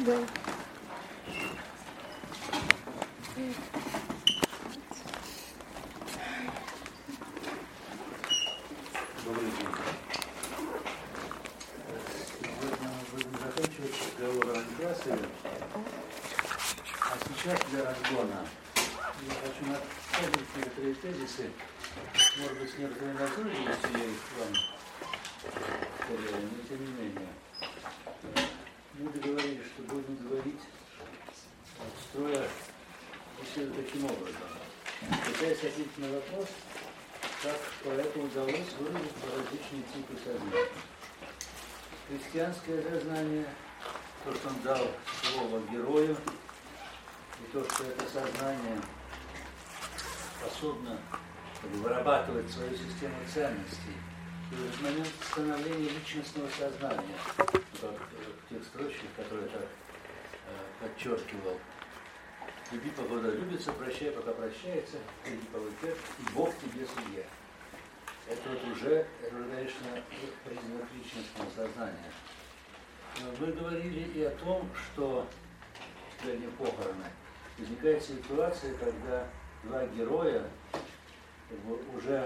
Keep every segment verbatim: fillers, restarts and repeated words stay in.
Да. Добрый день. Сегодня мы будем заканчивать разговор о Некрасове. А сейчас для разгона я хочу напомнить некоторые тезисы. Может быть, с некоторыми назойливостью я их вам повторяю, но тем не менее. Мы договорились, что будем говорить, строя беседу таким образом. Пытаясь ответить на вопрос, как поэту удалось выразить различные типы сознания. Христианское сознание, то, что он дал слово герою, и то, что это сознание способно вырабатывать свою систему ценностей. И в этот момент становления личностного сознания, как в тех строчках, которые я так э, подчеркивал. Люби, погода любится, прощай, пока прощается, иди по выпер, и Бог тебе судья. Это вот уже, это уже, конечно, признак личностного сознания. Но мы говорили и о том, что в дне похороны возникает ситуация, когда два героя как бы, уже,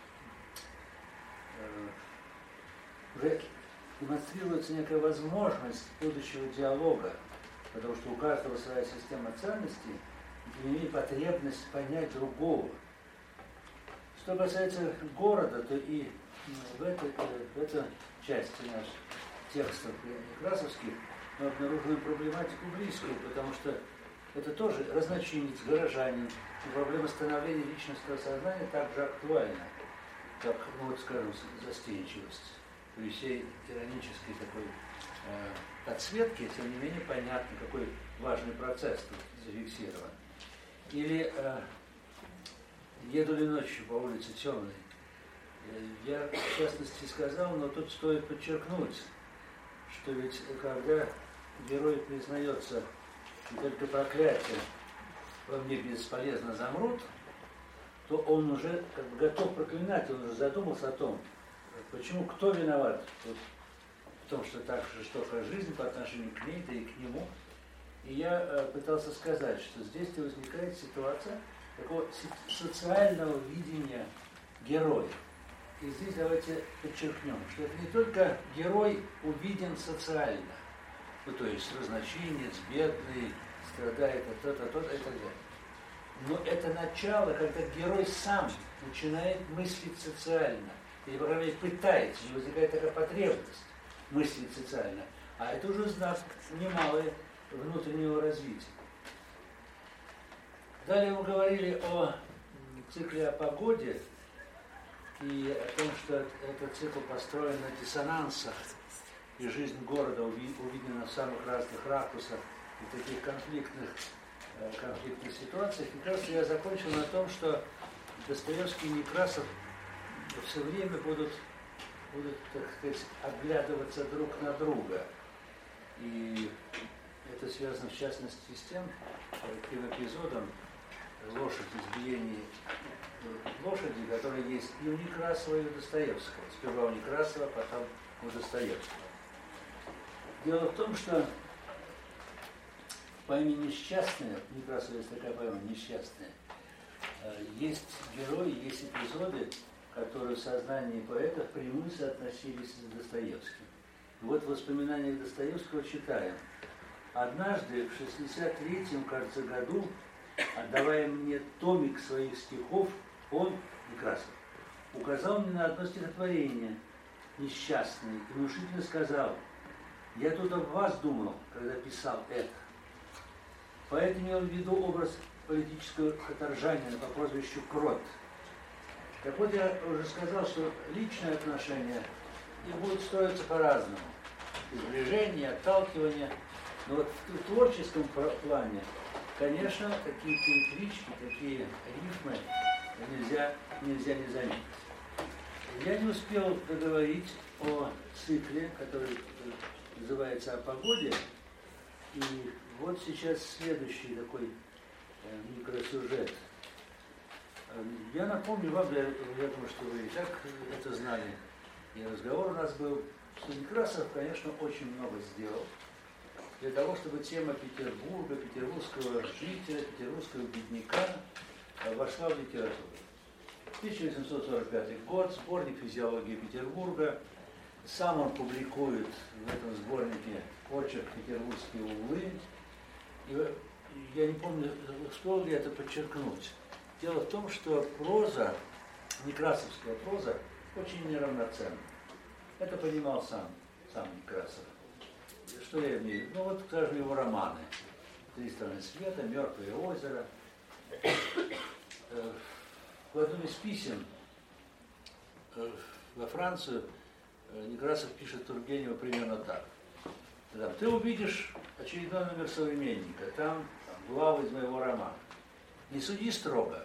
э, уже демонстрируется некая возможность будущего диалога, потому что у каждого своя система ценностей, и тем не менее потребность понять другого. Что касается города, то и в этой, в этой части наших текстов некрасовских мы обнаруживаем проблематику близкую, потому что это тоже разночинец, горожанин, и проблема становления личностного сознания также актуальна, как, ну вот скажем, застенчивость. При всей иронической такой э, подсветке, тем не менее, понятно, какой важный процесс тут зафиксирован. Или э, еду ли ночью по улице темной. Я, в частности, сказал, но тут стоит подчеркнуть, что ведь когда герой признается, и только проклятие во мне бесполезно замрут, то он уже как бы готов проклинать, он уже задумался о том, почему, кто виноват вот, в том, что так жестока жизнь по отношению к ней, да и к нему. И я э, пытался сказать, что здесь возникает ситуация такого социального видения героя. И здесь давайте подчеркнем, что это не только герой увиден социально, ну, то есть разночинец, бедный, страдает от то-то, то-то и так далее. Но это начало, когда герой сам начинает мыслить социально, или, по крайней мере, пытается, и возникает такая потребность мыслить социально. А это уже знак немалого внутреннего развития. Далее мы говорили о цикле о погоде и о том, что этот цикл построен на диссонансах, и жизнь города увидена в самых разных ракурсах и таких конфликтных, конфликтных ситуациях. И, кажется, я закончил на том, что Достоевский и Некрасов все время будут, будут, так сказать, оглядываться друг на друга. И это связано, в частности, с тем, таким эпизодом лошадь, избиение лошади, которая есть и у Некрасова, и у Достоевского. Сперва у Некрасова, потом у Достоевского. Дело в том, что в поэме «Несчастная», у Некрасова есть такая поэма «Несчастная», есть герои, есть эпизоды, которые в сознании поэта впрямую соотносились с Достоевским. И вот в воспоминаниях Достоевского читаем. Однажды в шестьдесят третьем, кажется, году, отдавая мне томик своих стихов, он, Некрасов, указал мне на одно стихотворение «Несчастный» и внушительно сказал: «Я тут об вас думал, когда писал это». Поэт имел в виду образ политического каторжанина по прозвищу Крот. Так вот, я уже сказал, что личные отношения их будут строиться по-разному. Сближение, отталкивание. Но вот в творческом плане, конечно, такие переклички, такие рифмы нельзя, нельзя не заметить. Я не успел договорить о цикле, который называется «О погоде». И вот сейчас следующий такой э, микросюжет. Я напомню вам, я, я думаю, что вы и так это знали, и разговор у нас был, что Некрасов, конечно, очень много сделал. для того, чтобы тема Петербурга, петербургского жителя, петербургского бедняка вошла в литературу. тысяча восемьсот сорок пятый год, сборник «Физиология Петербурга». Сам он публикует в этом сборнике очерк «Петербургские углы». И я не помню, успел ли это подчеркнуть. Дело в том, что проза, некрасовская проза, очень неравноценна. Это понимал сам, сам Некрасов. Что я имею? Ну вот, скажем, его романы. «Три стороны света», «Мертвое озеро». В одном из писем во Францию Некрасов пишет Тургеневу примерно так. Ты увидишь очередной номер «Современника», там, там главы из моего романа. Не суди строго.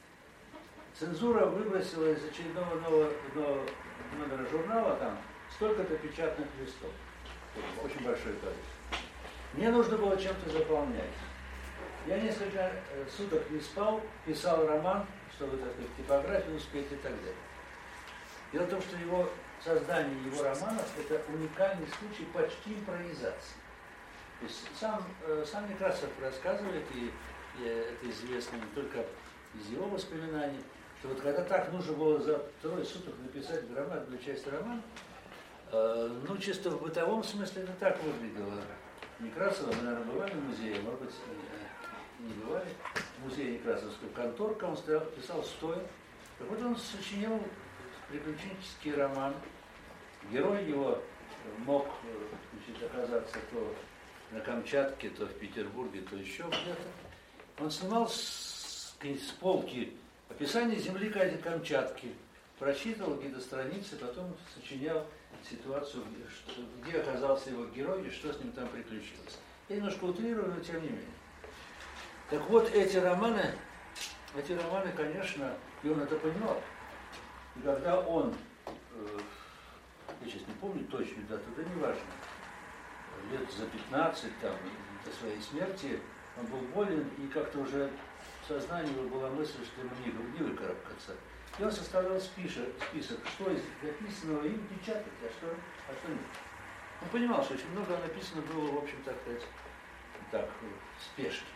Цензура выбросила из очередного нового, нового номера журнала там столько-то печатных листов. Очень большое количество. Мне нужно было чем-то заполнять. Я несколько суток не спал, писал роман, чтобы, так сказать, типографию успеть и так далее. Дело в том, что его создание его романов – это уникальный случай почти импровизации. То есть сам, сам Некрасов рассказывает, и, и это известно не только из его воспоминаний, что вот когда так нужно было за трое суток написать громадную часть романа, э, ну, чисто в бытовом смысле это так выглядело. Некрасова, мы, наверное, бывали в музее, может быть, не, не бывали. В музее Некрасовского конторка, он стоял, писал стоя. Так вот он сочинил приключенческий роман. Герой его мог, значит, оказаться то на Камчатке, то в Петербурге, то еще где-то. Он снимал с, с полки описание земли Камчатки, прочитывал какие-то страницы, потом сочинял ситуацию, что, где оказался его герой и что с ним там приключилось. Я немножко утрирую, но тем не менее. Так вот, эти романы, эти романы, конечно, и он это понимал. И когда он, э, я сейчас не помню точную дату, это не важно, лет за пятнадцать там, до своей смерти, он был болен, и как-то уже в сознании его была мысль, что ему не, не выкарабкаться. И он составлял список, список, что из написанного им печатать, а что, а что нет. Он понимал, что очень много написано было, в общем, так сказать, так, в спешке.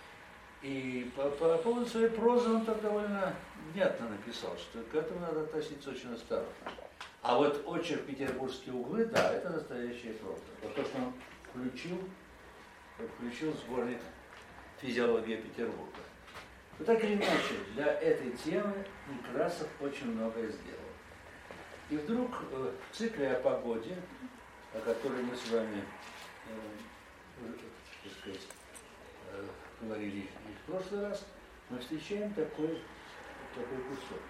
И по, по поводу своей прозы он так довольно внятно написал, что к этому надо относиться очень осторожно. А вот очерк «Петербургские углы», да, это настоящая проза. Вот то, что он включил, включил в сборник «Физиология Петербурга». Но так или иначе, для этой темы Некрасов очень многое сделал. И вдруг э, в цикле о погоде, о которой мы с вами э, так сказать, э, говорили и в прошлый раз, мы встречаем такой, такой кусок.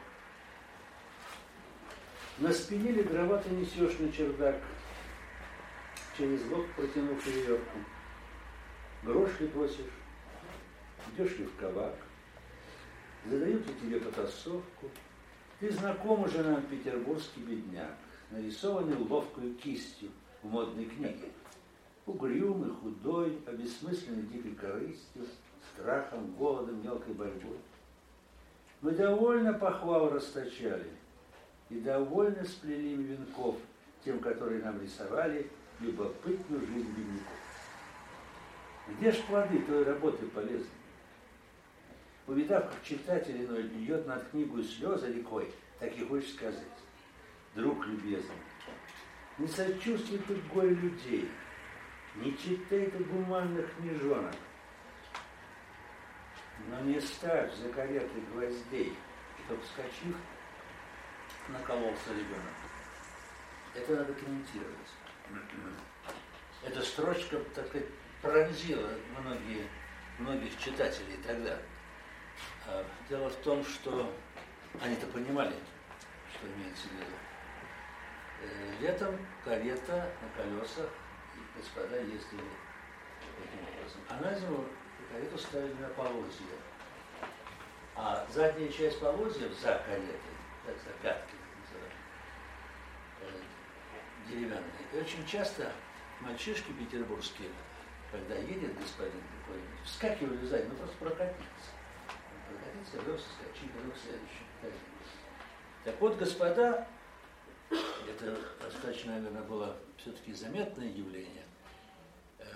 На спине легровато несешь на чердак, через лоб протянув веревку. Грош ли просишь, идешь ли в кабак, задают ли тебе потасовку. Ты знаком уже нам, петербургский бедняк, нарисованный ловкою кистью в модной книге. Угрюмый, худой, обессмысленный дикой корыстью, страхом, голодом, мелкой борьбой. Мы довольно похвал расточали и довольно сплели венков тем, которые нам рисовали любопытную жизнь бедняков. Где ж плоды той работы полезны? Увидав, как читатель иной льет над книгой слезы рекой, так и хочешь сказать: друг любезный, не сочувствуй ты горе людей, не читай ты гуманных книжонок, но не ставь за кареты гвоздей, чтоб, вскочив, накололся ребенок. Это надо комментировать. Эта строчка, так сказать, пронзила многие, многих читателей тогда. Дело в том, что они-то понимали, что имеется в виду. Летом карета на колесах, и господа ездили таким образом. А на зиму карету ставили на полозья. А задняя часть полозьев за каретой, так, за пятки называют, деревянные. И очень часто мальчишки петербургские, когда едет господин какой-нибудь, вскакивали сзади, ну просто прокатиться. Прокатиться, вдруг соскочить, вдруг следующий. Так вот, господа, это достаточно, наверное, было все-таки заметное явление,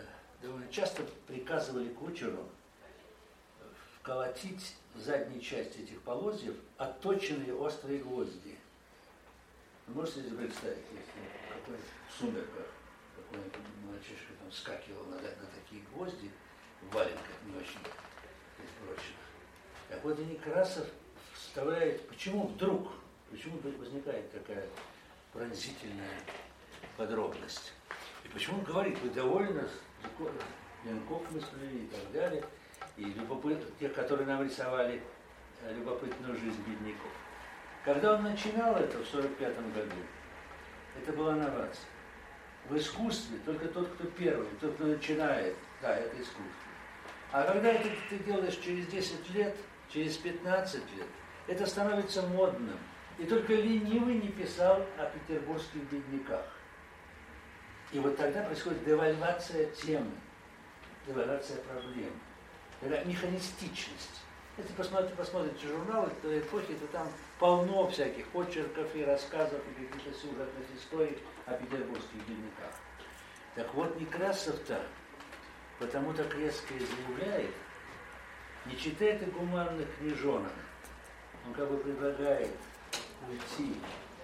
довольно часто приказывали кучеру вколотить в задней части этих полозьев отточенные острые гвозди. Вы можете себе представить, если какой в сумерках какой-нибудь мальчишка там скакивал на, на такие гвозди в валенках не очень прочных. Так вот и Некрасов вставляет, почему вдруг, почему вдруг возникает такая пронзительная подробность. И почему он говорит, вы довольны, Ленков мыслили и так далее, и любопыт, тех, которые нам рисовали любопытную жизнь бедняков. Когда он начинал это в сорок пятом году, это была новация. В искусстве только тот, кто первый, тот, кто начинает, да, это искусство. А когда это ты делаешь через десять лет, через пятнадцать лет, это становится модным. И только ленивый не писал о петербургских бедняках. И вот тогда происходит девальвация темы, девальвация проблем, такая механистичность. Если посмотрите, посмотрите журналы той эпохи, то там полно всяких очерков и рассказов, и каких-то сюжетных историй о петербургских бедняках. Так вот, Некрасов-то потому так резко и заявляет, не читает и гуманных книжонок, он как бы предлагает уйти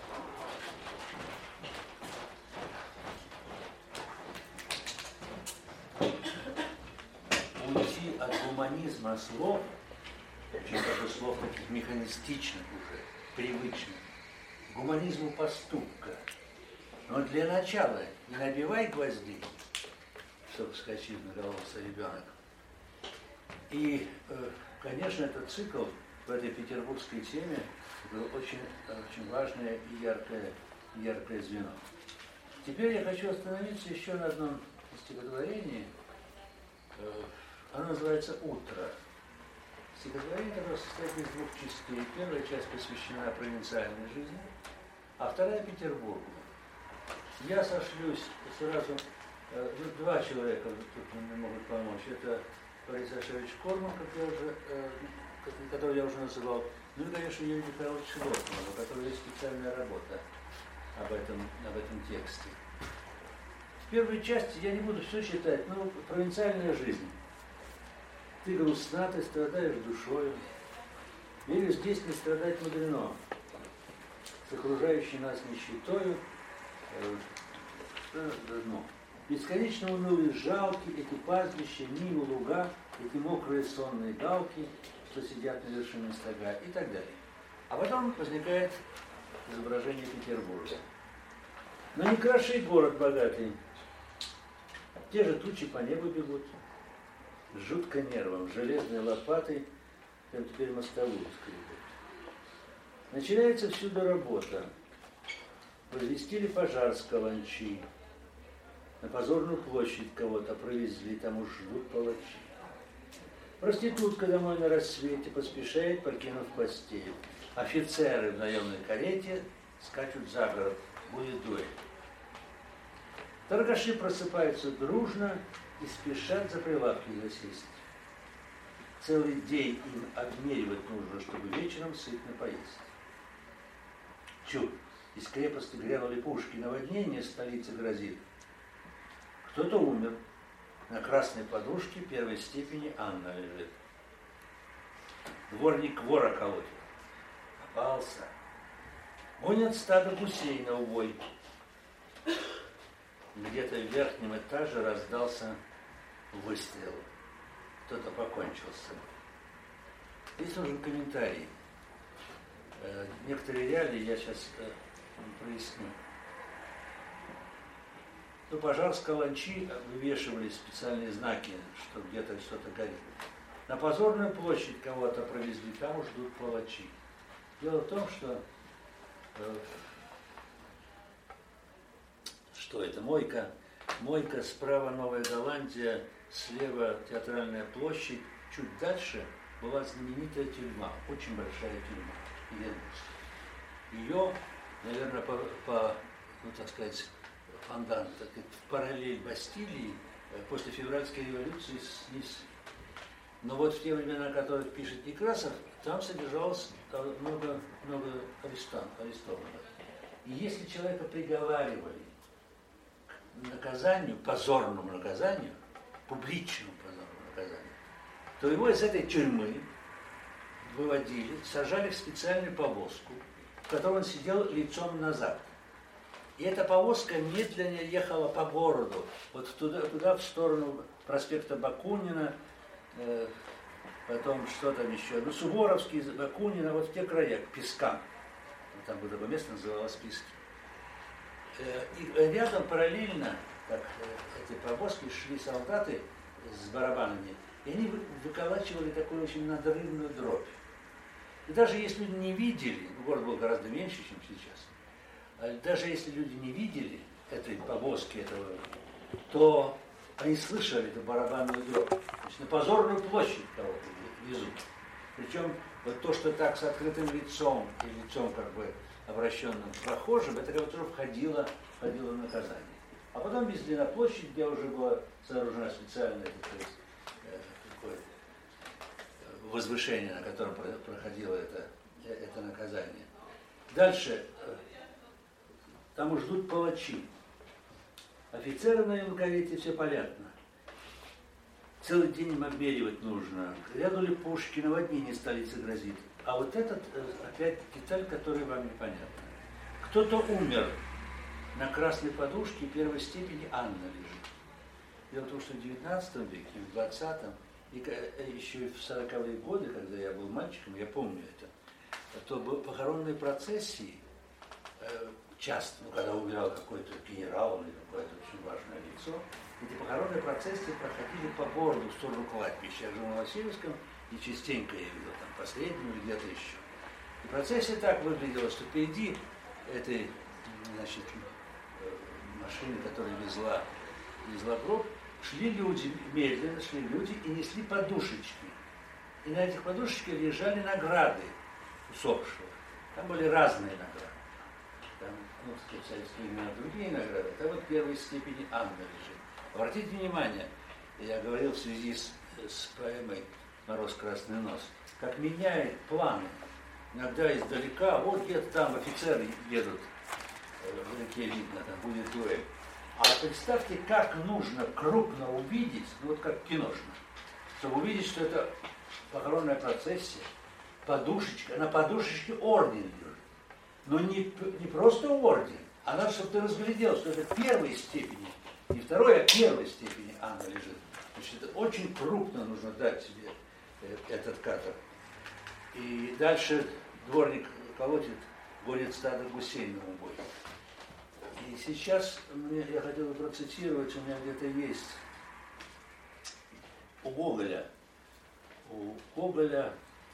уйти от гуманизма слов, очень даже слов таких механистичных уже, привычных, к гуманизму поступка. Но для начала не набивай гвоздей, чтобы вскочил на голову ребенок. И, конечно, этот цикл в этой петербургской теме был очень, очень важное и яркое, яркое звено. Теперь я хочу остановиться еще на одном стихотворении. Оно называется «Утро». Стихотворение, которое состоит из двух частей. Первая часть посвящена провинциальной жизни, а вторая – Петербургу. Я сошлюсь сразу, э, два человека тут мне могут помочь. Это Борис Ашевич Корман, как я уже, э, которого я уже называл, ну и, конечно, Юрий Михайлович Лотман, у которого есть специальная работа об этом, об этом тексте. В первой части я не буду все читать, но провинциальная жизнь. Ты грустна, ты страдаешь душою. Или здесь не страдать мудрено. С окружающей нас нищетою, э, дно. Бесконечно унылые жалки, эти пастбища, нивы, луга, эти мокрые сонные галки, что сидят на вершине стога и так далее. А потом возникает изображение Петербурга. Но не краши город богатый. Те же тучи по небу бегут. Жутко нервом, железной лопатой, прям теперь мостовую скрипят. Начинается всюду работа. Возвестили пожар с каланчи. На позорную площадь кого-то провезли, там уж ждут палачи. Проститутка домой на рассвете поспешает, покинув постель. Офицеры в наемной карете скачут за город, будет дуэль. Торгаши просыпаются дружно и спешат за прилавки засесть. Целый день им обмеривать нужно, чтобы вечером сытно поесть. Чу, из крепости грянули пушки, наводнение столице грозит. Кто-то умер. На красной подушке первой степени Анна лежит. Дворник вора колотит. Попался. Гонят стадо гусей на убой. Где-то в верхнем этаже раздался выстрел. Кто-то покончил с собой. Здесь нужен комментарий. Некоторые реалии я сейчас проясню. Ну, пожар с каланчи, вывешивали специальные знаки, что где-то что-то горит. На позорную площадь кого-то провезли, там уж ждут палачи. Дело в том, что что это? Мойка. Мойка, справа Новая Голландия, слева Театральная площадь. Чуть дальше была знаменитая тюрьма, очень большая тюрьма, Еленовская. Ее, наверное, по, по ну, так сказать, фондан, так сказать, в параллель Бастилии после февральской революции снесли. Но вот в те времена, о которых пишет Некрасов, там содержалось много, много арестованных. И если человека приговаривали к наказанию, позорному наказанию, публичному позорному наказанию, то его из этой тюрьмы выводили, сажали в специальную повозку, в которой он сидел лицом назад. И эта повозка медленно ехала по городу, вот туда, туда в сторону проспекта Бакунина, э, потом что там еще, ну, Суворовский, Бакунина, вот в те края, к Пескам. Там было такое место, называлось Пески. Э, и рядом параллельно, как э, эти повозки, шли солдаты с барабанами, и они выколачивали такую очень надрывную дробь. И даже если люди не видели, ну, город был гораздо меньше, чем сейчас, даже если люди не видели этой повозки, этого, то они слышали эту барабанную дробь. То есть на позорную площадь кого-то везут. Причем вот то, что так с открытым лицом и лицом как бы обращенным к прохожим, это как бы тоже входило, входило в наказание. А потом везли на площадь, где уже было сооружено специальное такое, такое возвышение, на котором проходило это, это наказание. Дальше. Там уж ждут палачи. Офицеры на Елговете, все понятно. Целый день им обмеривать нужно. Ряду ли пушки, наводнение столицы грозит. А вот этот, опять, деталь, которая вам непонятна. Кто-то умер на красной подушке первой степени, Анна лежит. Дело в том, что в девятнадцатом веке, в двадцатом, и еще и в сороковые годы, когда я был мальчиком, я помню это, то похоронные процессии часто, ну, когда умирал какой-то генерал или какое-то очень важное лицо, эти похоронные процессы проходили по городу в сторону кладбища. Я жил на Васильевском, и частенько я видел там последнюю или где-то еще. И процессия так выглядела, что впереди этой, значит, машины, которая везла, везла гроб, шли люди, медленно шли люди и несли подушечки. И на этих подушечках лежали награды усопшего. Там были разные награды. Там, ну, в советские времена другие награды. Это вот первой степени Анна лежит. Обратите внимание, я говорил в связи с, с поэмой «Мороз, красный нос», как меняет планы. Иногда издалека, вот где-то там офицеры едут, в реке видно, там будет дуэль. А представьте, как нужно крупно увидеть, ну вот как киношно, чтобы увидеть, что это похоронная процессия, подушечка, на подушечке орден лежит. Но не, не просто орден, а надо, чтобы ты разглядел, что это первой степени, не второй, а первой степени Анна лежит. Значит, это очень крупно нужно дать себе этот кадр. И дальше дворник колотит, гонит стадо гусей на убой. И сейчас мне, я хотел бы процитировать, у меня где-то есть у Гоголя, у Гоголя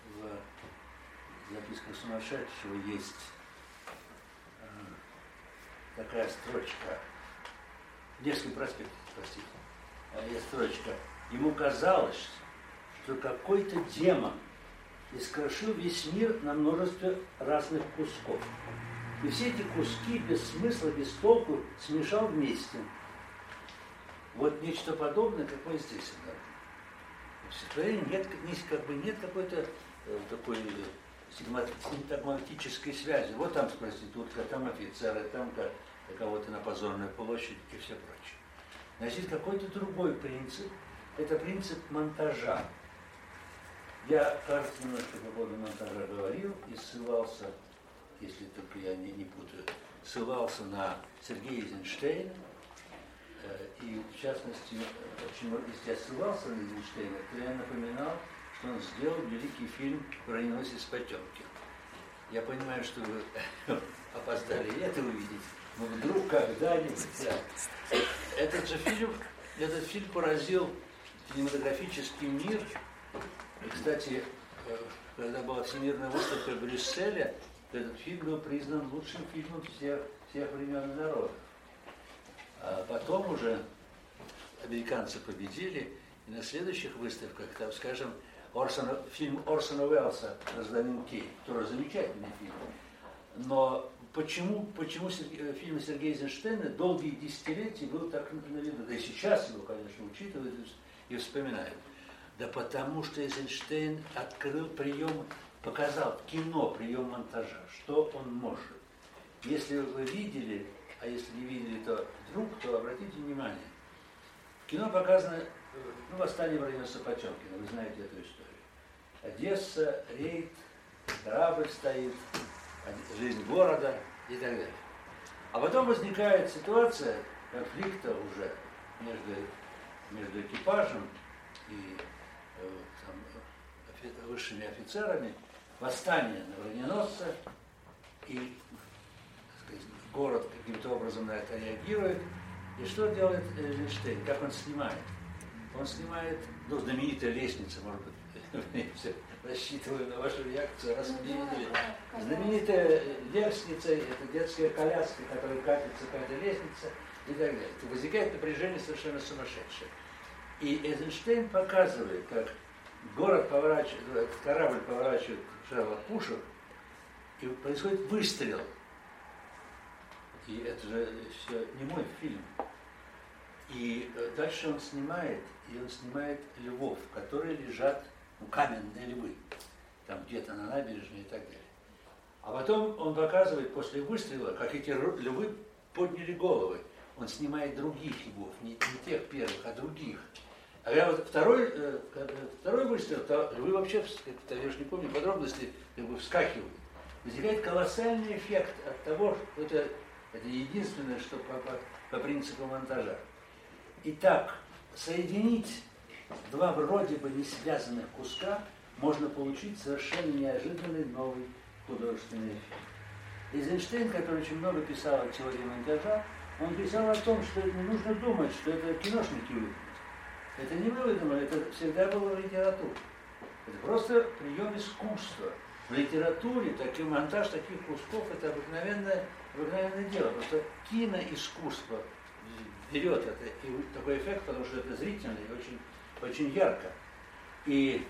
в записках сумасшедшего есть э, такая строчка, Невский проспект, простите, есть строчка. Ему казалось, что какой-то демон искрошил весь мир на множестве разных кусков. И все эти куски без смысла, без толку смешал вместе. Вот нечто подобное, как мы здесь обнаружим. В стихотворении нет, как бы нет какой-то э, такой синтагматической связи. Вот там проститутка, там офицеры, там кого-то на позорную площадь и все прочее. Значит, какой-то другой принцип. Это принцип монтажа. Я, кажется, немножко по поводу монтажа говорил и ссылался, если только я не, не путаю, ссылался на Сергея Эйзенштейна. И в частности, почему, если я ссылался на Эйзенштейна, то я напоминал, что он сделал великий фильм «Броненосец Потемкин». Я понимаю, что вы опоздали это увидеть, но вдруг когда-нибудь... Да. Этот же фильм, этот фильм поразил кинематографический мир. И, кстати, когда была всемирная выставка в Брюсселе, этот фильм был признан лучшим фильмом всех, всех времен и народов. А потом уже американцы победили, и на следующих выставках, там, скажем, Орсона, фильм Орсона Уэллса «Гражданин Кейн», который замечательный фильм. Но почему, почему фильм Сергея Эйзенштейна долгие десятилетия был так на виду? Да и сейчас его, конечно, учитывают и вспоминают. Да потому что Эйзенштейн открыл прием, показал в кино прием монтажа, что он может. Если вы видели, а если не видели, то вдруг, то обратите внимание, в кино показана ну, восстание в районе Сопотемкина, вы знаете эту историю. Одесса, рейд, корабль стоит, жизнь города и так далее. А потом возникает ситуация конфликта уже между, между экипажем и э, там, офи, высшими офицерами, восстание на броненосце, и так сказать, город каким-то образом на это реагирует. И что делает Эйзенштейн? Как он снимает? Он снимает, ну, знаменитая лестница, может быть, рассчитываю на вашу реакцию, раз вы не видели. Знаменитая лестница, это детская коляска, которая катится по этой лестнице и так далее. То возникает напряжение совершенно сумасшедшее. И Эйзенштейн показывает, как город поворачивает, этот корабль поворачивает шерлок пушек, и происходит выстрел. И это же все не мой фильм. И дальше он снимает, и он снимает львов, которые лежат, ну, каменные львы, там где-то на набережной и так далее. А потом он показывает после выстрела, как эти львы подняли головы. Он снимает других львов, не, не тех первых, а других. А я вот второй, э, второй выстрел, то львы вообще, я уж не помню подробности, как бы вскакивают. Возникает колоссальный эффект от того, что это, это единственное, что по, по, по принципу монтажа. Итак, соединить два вроде бы не связанных куска можно получить совершенно неожиданный новый художественный эффект. Эйзенштейн, который очень много писал о теории монтажа, он писал о том, что не нужно думать, что это киношники выдумали. Это не мы выдумали, это всегда было в литературе. Это просто прием искусства. В литературе такой монтаж таких кусков это обыкновенное, обыкновенное дело. Просто киноискусство берет это, и такой эффект, потому что это зрительно и очень, очень ярко. И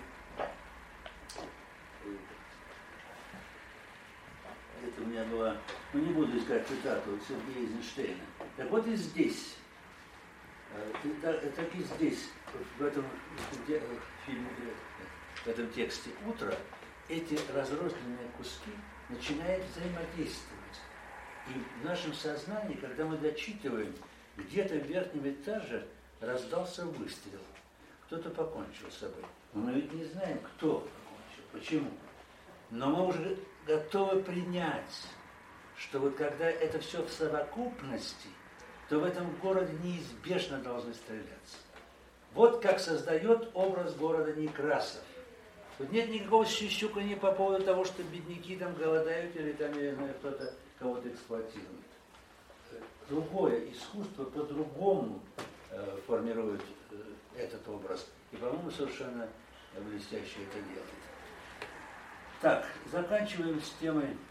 это у меня была, ну не буду искать цитату Сергея Эйзенштейна. Так вот и здесь, так и здесь, в этом фильме, в этом тексте «Утро», эти разрозненные куски начинают взаимодействовать. И в нашем сознании, когда мы дочитываем, где-то в верхнем этаже раздался выстрел. Кто-то покончил с собой. Но мы ведь не знаем, кто покончил, почему. Но мы уже готовы принять, что вот когда это все в совокупности, то в этом городе неизбежно должны стреляться. Вот как создает образ города Некрасов. Тут нет никакого сюсюканья по поводу того, что бедняки там голодают или там, я знаю, кто-то кого-то эксплуатирует. Другое искусство по-другому э, формирует э, этот образ. И, по-моему, совершенно блестяще это делает. Так, заканчиваем с темой э,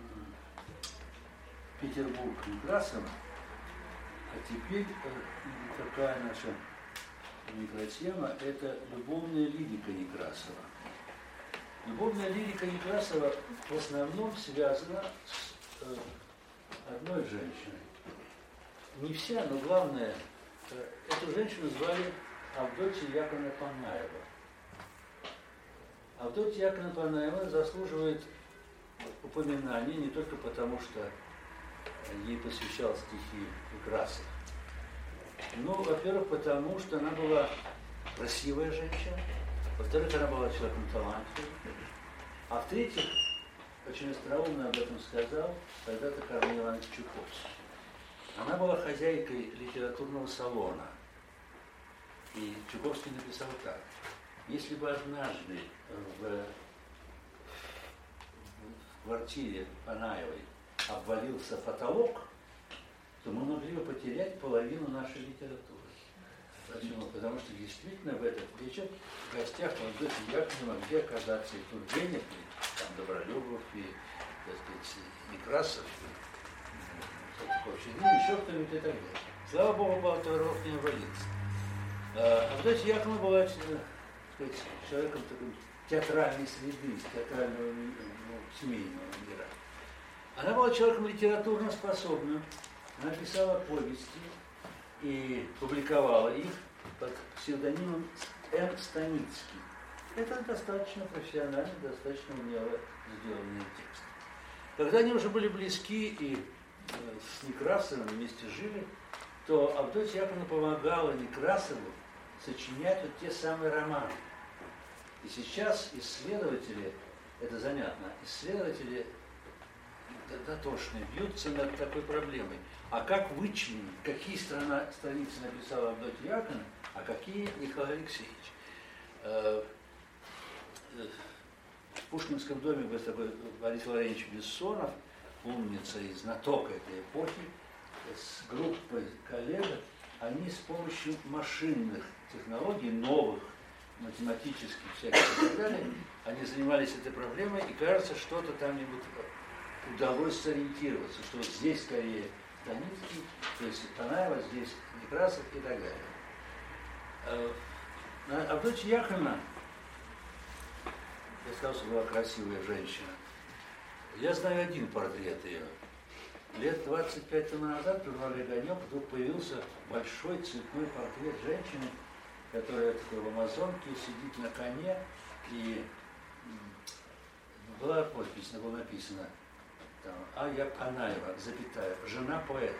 Петербург Некрасова. А теперь э, такая наша микротема – это любовная лирика Некрасова. Любовная лирика Некрасова в основном связана с э, одной женщиной. Не вся, но главное, э, эту женщину звали Авдотья Яковлевна Панаева. Авдотья Яковлевна Панаева заслуживает упоминания не только потому, что ей посвящал стихи Некрасов, но, во-первых, потому что она была красивая женщина, во-вторых, она была человеком талантливым, а в-третьих, очень остроумно об этом сказал когда-то Корней Иванович Чуковский. Она была хозяйкой литературного салона. И Чуковский написал так. Если бы однажды в, в квартире Панаевой обвалился потолок, то мы могли бы потерять половину нашей литературы. Почему? Потому что действительно в этот вечер в гостях Авдотьи Яковлевны могли оказаться и Тургенев, и там, Добролюбов, и, так сказать, Некрасов, и Салтыхов-Щедрин, еще кто-нибудь и так далее. Слава Богу, Болтыров не обвалился. Авдотья Яковлевна была, так сказать, человеком такой театральной среды, театрального, ну, семейного мира. Она была человеком литературно способным. Она писала повести и публиковала их под псевдонимом М. Станицкий. Это достаточно профессионально, достаточно умело сделанный текст. Когда они уже были близки и э, с Некрасовым вместе жили, то Авдотья Яковлевна помогала Некрасову сочинять вот те самые романы. И сейчас исследователи, это занятно, исследователи дотошные бьются над такой проблемой. А как вычленить, какие страна, страницы написал Авдотья Яковлевна, а какие Николай Алексеевич? В Пушкинском доме был такой Борис Валерьевич Бессонов, умница и знаток этой эпохи, с группой коллег, они с помощью машинных технологий, новых, математических всяких и так далее, они занимались этой проблемой, и кажется, что-то там-нибудь удалось сориентироваться, что вот здесь скорее Станицкий, то есть Панаева, здесь Некрасов и так далее. Авдотья Яковлевна, я сказал, что была красивая женщина. Я знаю один портрет ее. Лет двадцать пять тому назад в журнале «Огонек» вдруг появился большой цветной портрет женщины, которая такой в амазонке, сидит на коне, и была подпись, было написано там, Ая Панаева, запятая, жена поэта.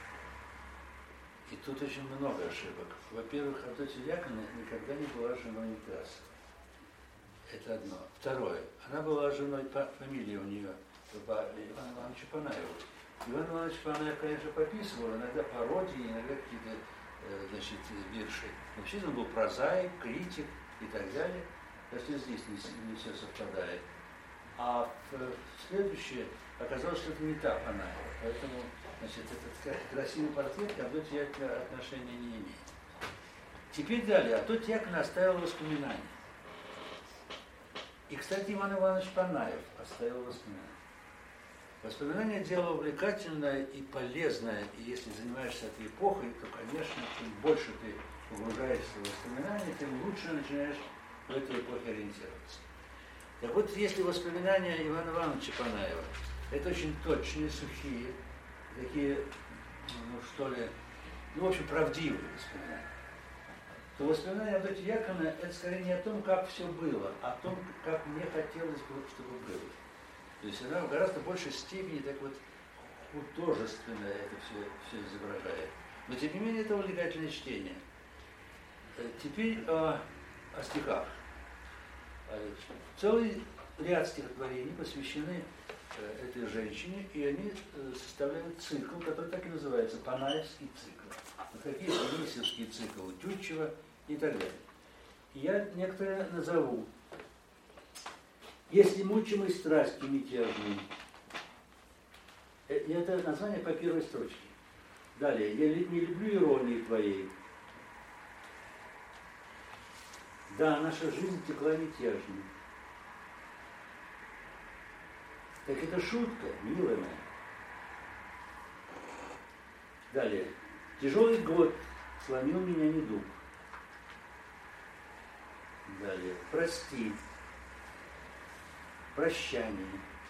И тут очень много ошибок. Во-первых, Авдотья Яковлевна никогда не была женой Некрасова. Это одно. Второе. Она была женой, фамилия у нее Ивана Ивановича Панаева. Иван Иванович Панаев, конечно, пописывал, иногда пародии, иногда какие-то, значит, вирши. Вообще он был прозаик, критик и так далее. Так что здесь не, не все совпадает. А в следующее оказалось, что это не та Панаева. Поэтому, значит, этот красивый портрет к Авдотье Яковлевне отношения не имеет. Теперь далее. Авдотья Яковлевна оставила воспоминания. И, кстати, Иван Иванович Панаев оставил воспоминания. Воспоминания – дело увлекательное и полезное, и если занимаешься этой эпохой, то, конечно, чем больше ты погружаешься в воспоминания, тем лучше начинаешь в этой эпохе ориентироваться. Так вот, если воспоминания Ивана Ивановича Панаева – это очень точные, сухие, такие, ну что ли, ну, в общем, правдивые воспоминания, то воспоминания Авдотьи Яковлевны – это скорее не о том, как все было, а о том, как мне хотелось бы, чтобы было. То есть она в гораздо большей степени так вот художественно это все, все изображает. Но тем не менее это увлекательное чтение. Теперь о, о стихах. Целый ряд стихотворений посвящены этой женщине, и они составляют цикл, который так и называется «Панаевский цикл». Вот какие Денисовские циклы Тютчева и так далее. И я некоторые назову. Если мучимой страстью мятежной. Это название по первой строчке. Далее. Я не люблю иронии твоей. Да, наша жизнь текла мятежной. Так это шутка, милая моя. Далее. Тяжелый год сломил меня недуг. Далее. Прости. Прощание.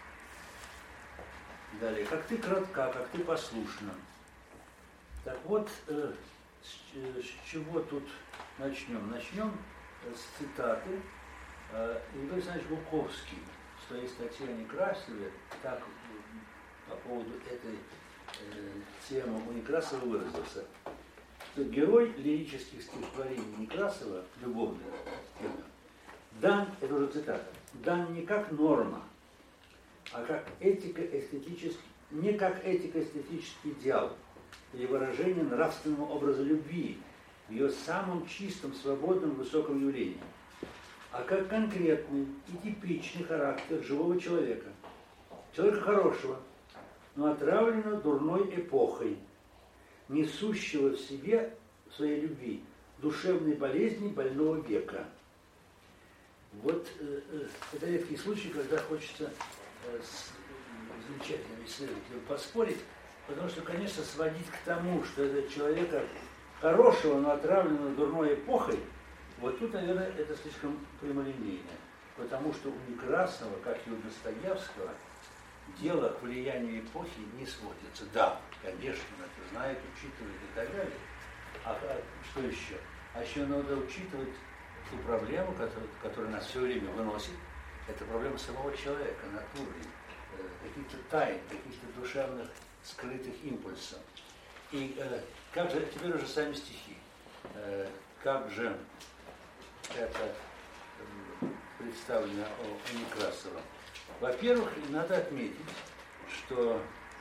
Далее. Как ты кратка, как ты послушна. Так вот, э, с, э, с чего тут начнем? Начнем с цитаты. Э, Игорь Александрович Буковский в своей статье о Некрасове так по поводу этой э, темы у Некрасова выразился, что герой лирических стихотворений Некрасова, любовная тема, дан, это уже цитата, дан не как норма, а как этико-эстетический, не как этико-эстетический идеал или выражение нравственного образа любви в ее самом чистом, свободном, высоком явлении, а как конкретный и типичный характер живого человека, человека хорошего, но отравленного дурной эпохой, несущего в себе, в своей любви, душевные болезни больного века. Вот э, э, это редкий случай, когда хочется э, с замечательными исследователями поспорить, потому что, конечно, сводить к тому, что это человека хорошего, но отравленного дурной эпохой, вот тут, наверное, это слишком прямолинейно. Потому что у Некрасова, как и у Достоевского, дело к влиянию эпохи не сводится. Да, конечно, это знает, учитывает и так далее. А, а что еще? А еще надо учитывать ту проблему, которая, которая нас все время выносит. Это проблема самого человека, натуры, э, каких-то тайн, каких-то душевных скрытых импульсов. И э, как же, теперь уже сами стихи. Э, как же это представлено у Некрасова? Во-первых, надо отметить, что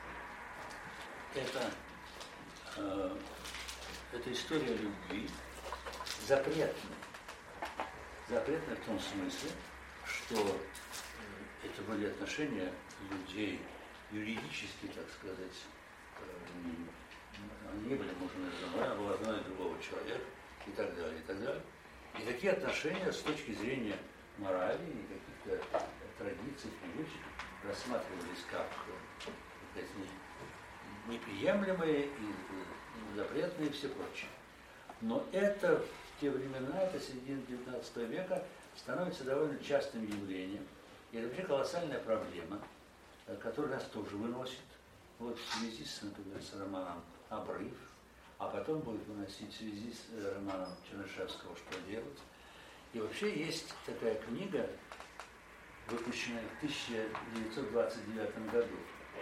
это, э, эта история любви запретная. Запретная в том смысле, что это были отношения людей юридически, так сказать, э, они не были мужем и женой, а была жена другого человека и так далее, и так далее. И такие отношения с точки зрения морали и каких-то традиций, привычек рассматривались как сказать, неприемлемые и запретные и все прочее. Но это в те времена, это середина девятнадцатого века, становится довольно частым явлением. И это вообще колоссальная проблема, которая нас тоже выносит. Вот в связи с, например, с романом «Обрыв», а потом будет выносить в связи с романом Чернышевского «Что делать?». И вообще есть такая книга, выпущенная в тысяча девятьсот двадцать девятом году.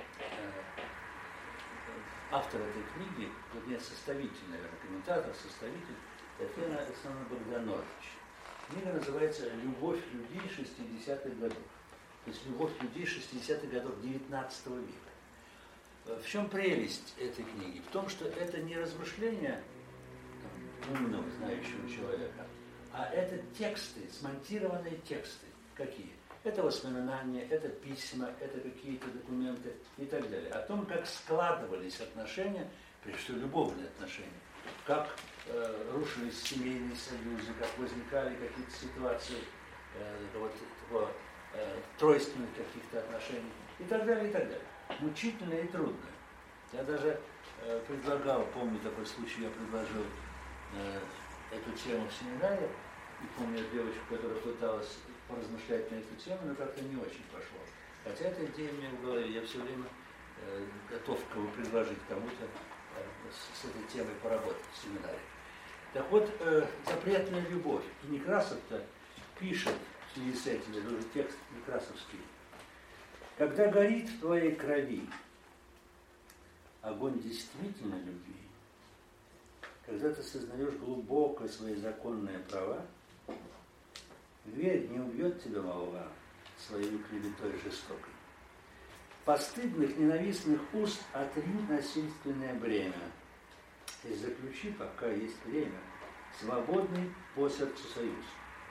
Автор этой книги, вернее, составитель, наверное, комментатор, составитель, Татьяна Александровна Богданович. Книга называется «Любовь людей шестидесятых годов». То есть любовь людей шестидесятых годов девятнадцатого века. В чем прелесть этой книги? В том, что это не размышления умного, знающего человека, а это тексты, смонтированные тексты. Какие? Это воспоминания, это письма, это какие-то документы и так далее. О том, как складывались отношения, прежде всего любовные отношения, как э, рушились семейные союзы, как возникали какие-то ситуации э, вот, такого, э, тройственных каких-то отношений и так далее, и так далее. Мучительное и трудное. Я даже э, предлагал, помню такой случай, я предложил э, эту тему в семинаре, и помню девочку, которая пыталась поразмышлять на эту тему, но как-то не очень пошло. Хотя эта идея у меня в голове, я все время э, готов кого предложить кому-то э, с, с этой темой поработать в семинаре. Так вот, э, запретная любовь. И Некрасов-то пишет в связи с этим, это уже текст некрасовский. Когда горит в твоей крови огонь действительно любви, когда ты сознаешь глубоко свои законные права, верь, не убьет тебя молва своей клеветой жестокой. Постыдных, ненавистных уст отри насильственное бремя и заключи, пока есть время, свободный по сердцу союз.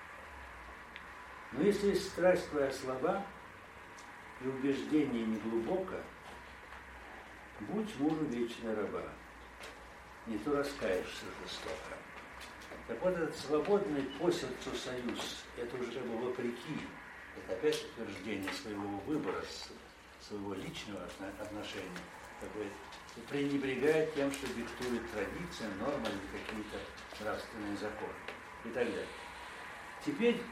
Но если страсть твоя слаба и убеждение неглубоко, будь мужу вечная раба, не то раскаешься жестоко. Так вот, этот свободный по сердцу союз, это уже как бы вопреки, это опять утверждение своего выбора, своего личного отношения, как бы пренебрегает тем, что диктует традиция, нормы или какие-то нравственные законы и так далее. Теперь,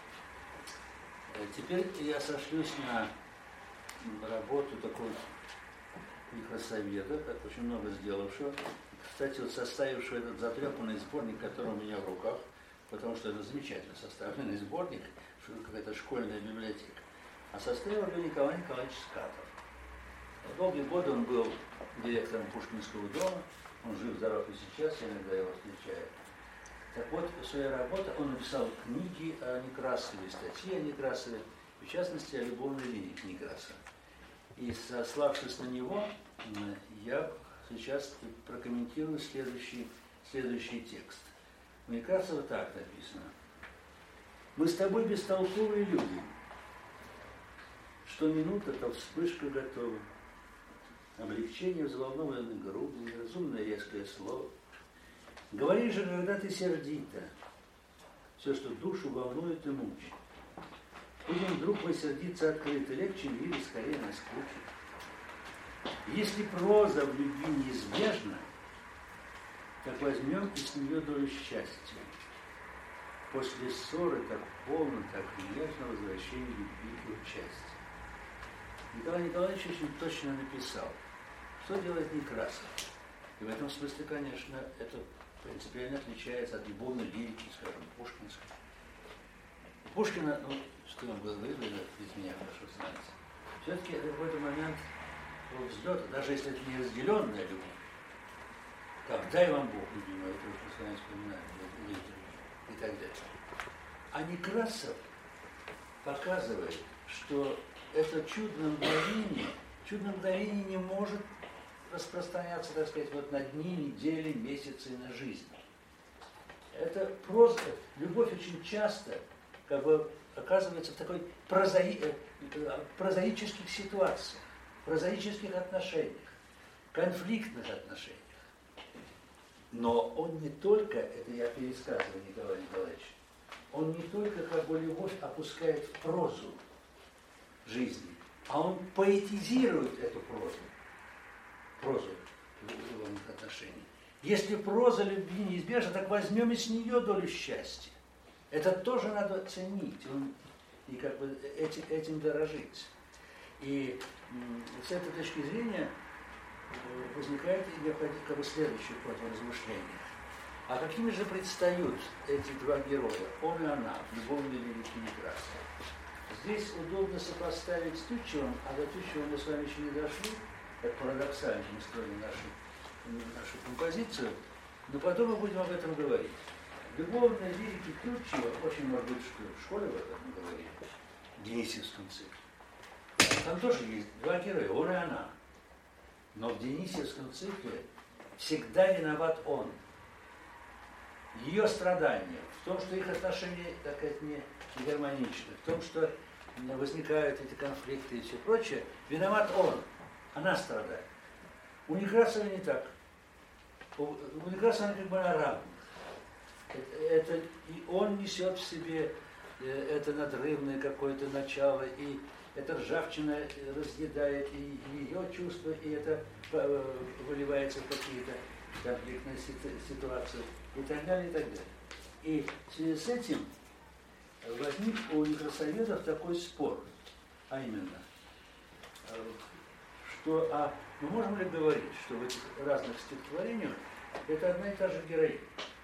теперь я сошлюсь на работу такого микросовета, так очень много сделавшего. Кстати, вот составившего этот затрепанный сборник, который у меня в руках, потому что это замечательно составленный сборник, что это какая-то школьная библиотека. А составил его Николай Николаевич Скатов. Долгие годы он был директором Пушкинского дома, он жив-здоров и сейчас, я иногда его встречаю. Так вот, в своей работе он написал книги о Некрасове, статьи о Некрасове, в частности, о любовной линии Некрасова. И сославшись на него, я сейчас прокомментирую следующий, следующий текст. У Некрасова так написано. Мы с тобой бестолковые люди, что минута, то вспышка готова. Облегчение взволнованной груди, неразумное резкое слово. Говори же, когда ты сердита, все, что душу волнует и мучит. Будем вдруг мы сердиться открыто, легче мире скорее наскучит. Если проза в любви неизбежна, так возьмем и с нее долю счастья. После ссоры так полно, так нежно возвращение любви к участию. Николай Николаевич очень точно написал, что делает Некрасов. И в этом смысле, конечно, это принципиально отличается от любовной лирики, скажем, пушкинской. Пушкина, ну, что он был говорит, из меня хорошо знаете, все-таки это в какой-то момент взлета, даже если это не разделенная любовь, как дай вам Бог, любимый, это уже постоянно вспоминаю, так далее. А Некрасов показывает, что это чудное мгновение, чудное мгновение не может распространяться, так сказать, вот на дни, недели, месяцы и на жизнь. Это просто, любовь очень часто как бы оказывается в такой прозаи, прозаических ситуациях, прозаических отношениях, конфликтных отношениях. Но он не только, это я пересказываю Николая Николаевича, он не только как бы любовь опускает в прозу жизни, а он поэтизирует эту прозу, прозу любовных отношений. Если проза любви неизбежна, так возьмем и с нее долю счастья. Это тоже надо ценить он, и как бы этим, этим дорожить. И м, с этой точки зрения возникает необходимость как бы следующий ход в размышлениях. А какими же предстают эти два героя, он и она, любовные лирики Некрасова? Здесь удобно сопоставить с Тютчевым, а до Тютчева мы с вами еще не дошли, как парадоксально мы строим нашу, нашу композицию, но потом мы будем об этом говорить. Любовные лирики Тютчева, очень может быть, что в школе об этом мы говорили, в Денисевском цикле. Там тоже есть два героя, он и она. Но в Денисевском цикле всегда виноват он. Ее страдания в том, что их отношения, так сказать, не, не гармоничны, в том, что возникают эти конфликты и все прочее, виноват он, она страдает. У Некрасова не так. У, у Некрасова она как бы на равных. Это, это, и он несет в себе это надрывное какое-то начало, и эта ржавчина разъедает и ее чувства, и это выливается в какие-то конфликтные ситуации, и так далее, и так далее. И в связи с этим возник у некрасоведов такой спор, а именно, что, а мы можем ли говорить, что в этих разных стихотворениях это одна и та же героиня?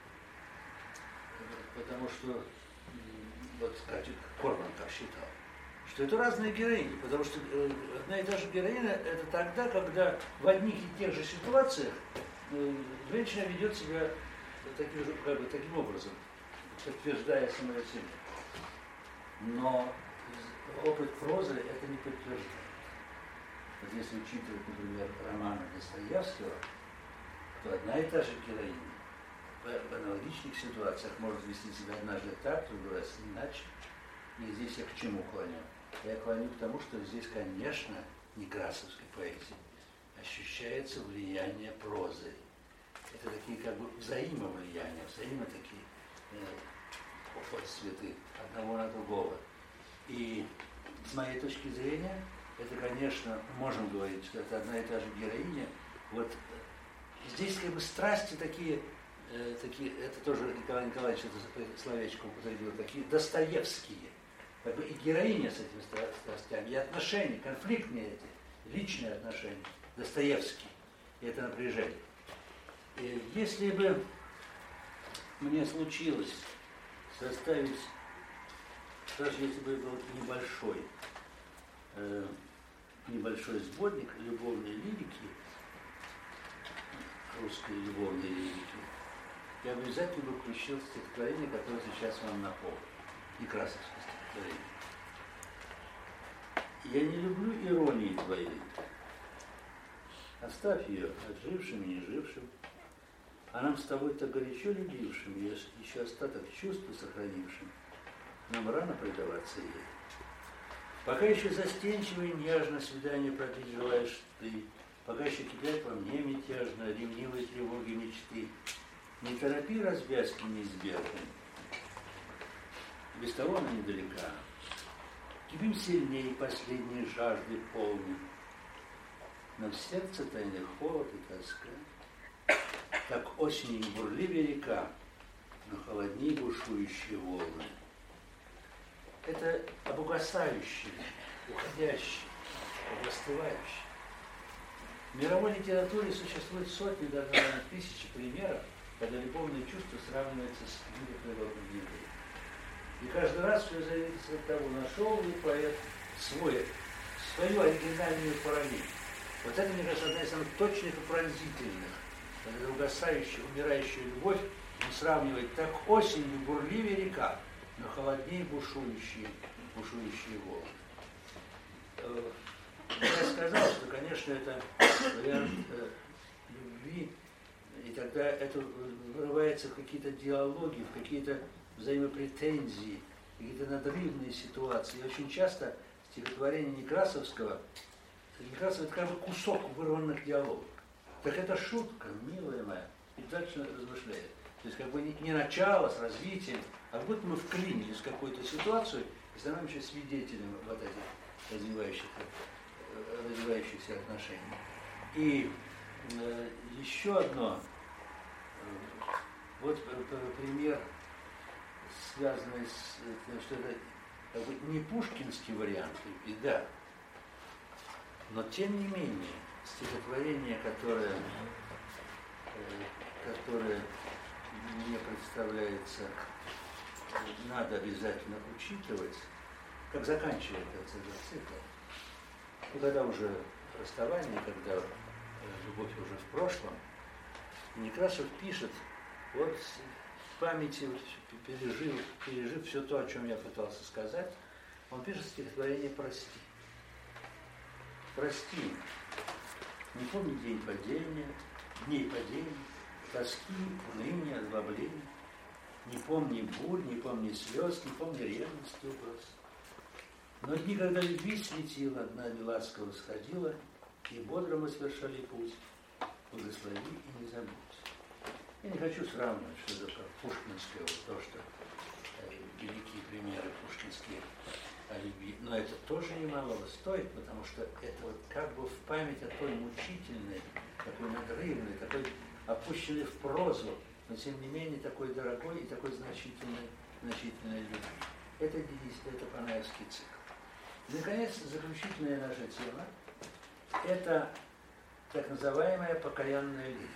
Потому что, вот Корман так считал, что это разные героини, потому что одна и та же героиня это тогда, когда в одних и тех же ситуациях женщина ведет себя таким, как бы, таким образом, подтверждая самое себя. Но опыт прозы это не подтверждает. Вот если учитывать, например, романы Достоевского, то одна и та же героиня в аналогичных ситуациях может вести себя однажды так, в другой раз иначе. И здесь я к чему клоню? Я клоню к тому, что здесь, конечно, некрасовской поэзии ощущается влияние прозы. Это такие как бы взаимовлияния, взаимо такие э, отцветы одного на другого. И с моей точки зрения, это, конечно, можем говорить, что это одна и та же героиня. Вот здесь как бы страсти такие, э, такие, это тоже Николай Николаевич это словечко употребил, такие достоевские. Как бы и героиня с этими страстями, и отношения, конфликтные эти, личные отношения, Достоевские, и это напряжение. И если бы мне случилось составить, даже если бы был небольшой, э, небольшой сборник любовной лирики, русской любовной лирики, я обязательно бы включил стихотворение, которое сейчас вам напомню, некрасовское стихотворение. Я не люблю иронии твоей. Оставь ее отжившим и нежившим. А нам с тобой так горячо любившим, еще остаток чувства сохранившим, нам рано предаваться ей. Пока еще застенчиво и нежно свидание продлить желаешь ты, пока еще кипят во мне мятежно ревнивые тревоги мечты, не торопи развязки неизбежной. Без того она недалека. Кипим сильней последней жажды полны, но в сердце тайный холод и тоска. Так осенью бурливее река, но холодней бушующие волны. Это об угасающем, уходящем, об остывающем. В мировой литературе существует сотни, даже наверное, тысячи примеров, когда любовные чувства сравниваются с видом природной гибели. И каждый раз все зависит от того, нашел ли поэт свой, свою оригинальную параллель. Вот это, мне кажется, одна из самых точных и пронзительных. Когда угасающая, умирающая любовь Он сравнивает: так осенью бурливее река, но холоднее бушующие, бушующие волны. Я сказал, что, конечно, это вариант э, любви, и тогда это вырывается в какие-то диалоги, в какие-то взаимопретензии, какие-то надрывные ситуации. И очень часто стихотворение Некрасовского, Некрасов это как бы кусок вырванных диалогов. Так это шутка, милая моя, и дальше размышляет. То есть как бы не начало с развитием, а как будто мы вклинились в какую-то ситуацию и становимся свидетелем вот этих развивающихся, развивающихся отношений. И э, еще одно, э, вот пример, связанный с, что это как бы не пушкинский вариант любви, да, но тем не менее стихотворение, которое, э, которое мне представляется, надо обязательно учитывать, как заканчивается этот цикл. И когда уже расставание, когда любовь уже в прошлом, Некрасов пишет, вот в памяти, пережив, пережив все то, о чем я пытался сказать, он пишет стихотворение «Прости». Прости, не помни день падения, дней падения, тоски, уныния, озлобления, не помни бурь, не помни слез, не помни ревности угроз. Но дни, когда любви светила, одна ласково сходила, и бодро мы совершали путь, благослови и не забудь. Я не хочу сравнивать, что это пушкинское, вот то, что э, великие примеры пушкинские о любви, но это тоже немалого стоит, потому что это вот как бы в память о той мучительной, такой надрывной, такой опущенной в прозу, но тем не менее такой дорогой и такой значительной, значительной любви. Это действительно, это Панаевский цикл. И, наконец, заключительная наша тема – это так называемая покаянная лирика.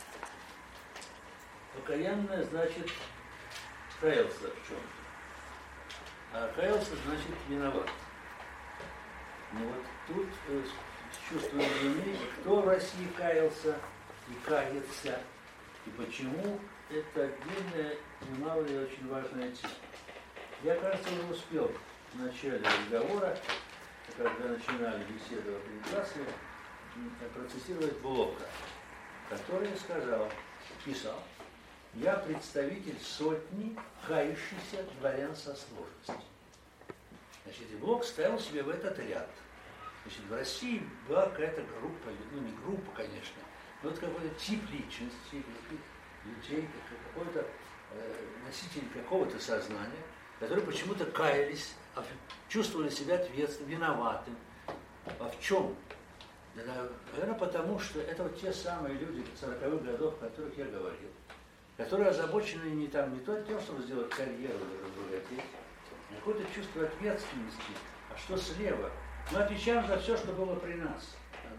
Покаянная значит каялся в чем-то, а каялся значит виноват. Но вот тут э, с чувством вины, кто в России каялся и кается, и почему, это отдельная, немалая и очень важная тема. Я, кажется, уже успел в начале разговора, когда начинали беседу о Некрасове, процитировать Блока, который сказал, писал: «Я представитель сотни кающихся дворян сословности». Значит, и Блок ставил себе в этот ряд. Значит, в России была какая-то группа, ну не группа, конечно, но вот какой-то тип личности, людей, какой-то э, носитель какого-то сознания, которые почему-то каялись, чувствовали себя ответственным, виноватым. А в чем? Наверное, потому что это вот те самые люди сороковых годов, о которых я говорил, которые озабочены не, там, не только тем, чтобы сделать карьеру или разбогатеть, а какое-то чувство ответственности. А что слева? Мы отвечаем за все, что было при нас.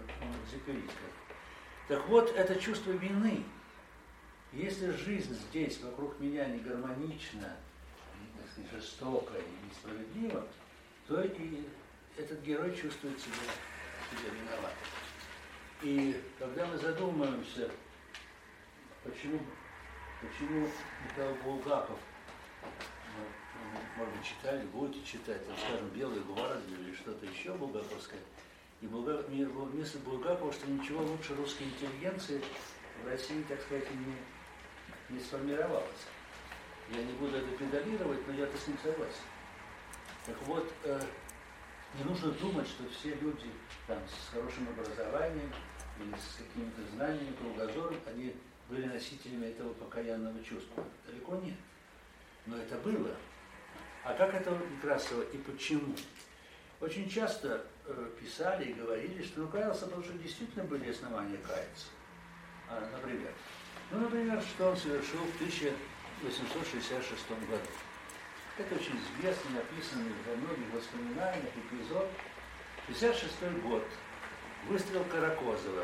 Так вот, это чувство вины. Если жизнь здесь вокруг меня не гармонична, жестоко и несправедливо, то и этот герой чувствует себя, себя виноватым. И когда мы задумаемся, почему, почему Михаил Булгаков, ну, может быть, читали, будете читать, там, скажем, «Белую гвардию» или что-то еще булгаковское, и Булгаков, мысль Булгакова, что ничего лучше русской интеллигенции в России, так сказать, не, не сформировалось. Я не буду это педалировать, но я-то с ним согласен. Так вот, э, не нужно думать, что все люди там, с хорошим образованием или с какими-то знаниями, кругозором, они были носителями этого покаянного чувства. Далеко нет. Но это было. А как это Некрасова и почему? Очень часто э, писали и говорили, что ну, каялся, потому что действительно были основания каяться. А, например, ну, например, что он совершил в тысяча восемьсот шестьдесят шестом году. Это очень известный, написанный во многих воспоминаниях эпизод. шестьдесят шестой год. Выстрел Каракозова.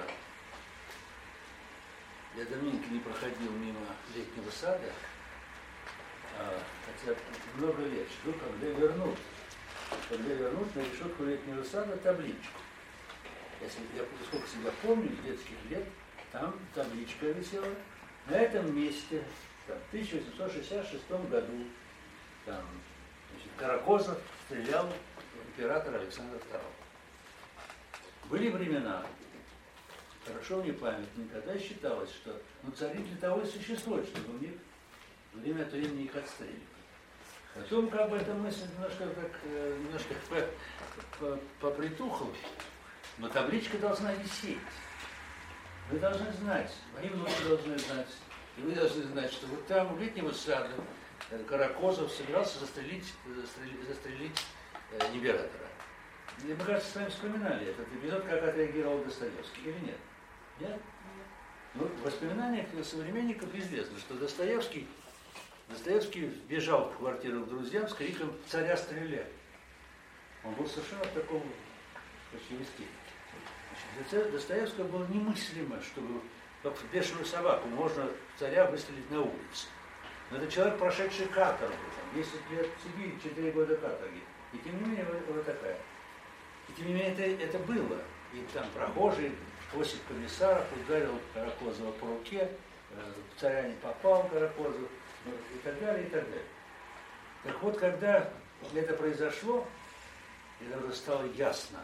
Я давненько не проходил мимо летнего сада, а, хотя много лет жду, когда вернут. Когда вернут на решетку летнего сада табличку. Если я сколько себя помню, с детских лет, там табличка висела. На этом месте Там, в тысяча восемьсот шестьдесят шестом году там, значит, Каракозов стрелял в императора Александра второго. Были времена, хорошо мне память, никогда считалось, что ну, цари для того и существуют, чтобы у них время от времени их отстреливали. Потом как бы эта мысль немножко, так, немножко попритухла, но табличка должна висеть. Вы должны знать, мои внуки должны знать, и вы должны знать, что вот там у летнего сада Каракозов собирался застрелить, застрелить, застрелить э, императора. И мы, кажется, с вами вспоминали этот эпизод, как отреагировал Достоевский, или нет? Нет? Ну, в воспоминаниях современников известно, что Достоевский, Достоевский бежал в квартиру к друзьям с криком «Царя стреляй!». Он был совершенно в таком почти вестике. Для Достоевского было немыслимо, чтобы как в бешеную собаку можно царя выстрелить на улице. Но это человек, прошедший каторгу, там, десять лет в Сибири, четыре года каторги. И тем не менее, вот такая. И тем не менее, это, это было. И там прохожий, Осип Комиссаров ударил Каракозова по руке, в царя не попал Каракозов, и так далее, и так далее. Так вот, когда это произошло, и тогда стало ясно,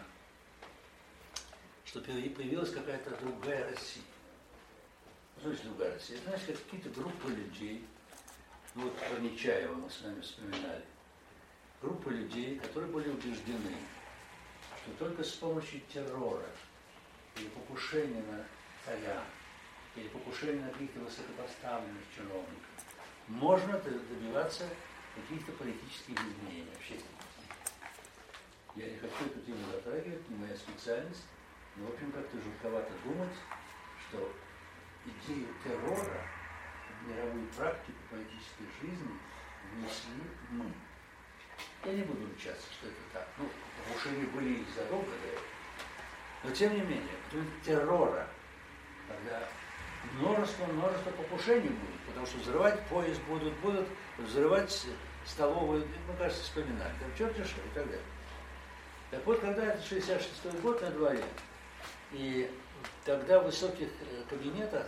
что появилась какая-то другая Россия. Что значит другая Россия? Это значит, какие-то группы людей, ну вот про Нечаева мы с вами вспоминали, группы людей, которые были убеждены, что только с помощью террора или покушения на царя, или покушения на каких-то высокопоставленных чиновников можно добиваться каких-то политических изменений, общественных. Я не хочу эту тему затрагивать, не моя специальность, но, в общем, как-то жутковато думать, что идею террора в мировую практику политической жизни внесли мы. Я не буду ручаться, что это так. Ну, покушения были и задолго до этого. Но, тем не менее, террора, когда множество-множество покушений будет, потому что взрывать поезд будут, будут взрывать столовую, мы, кажется, вспоминали, там черти что и так далее. Так вот, когда это шестьдесят шестой год на дворе, и тогда в высоких кабинетах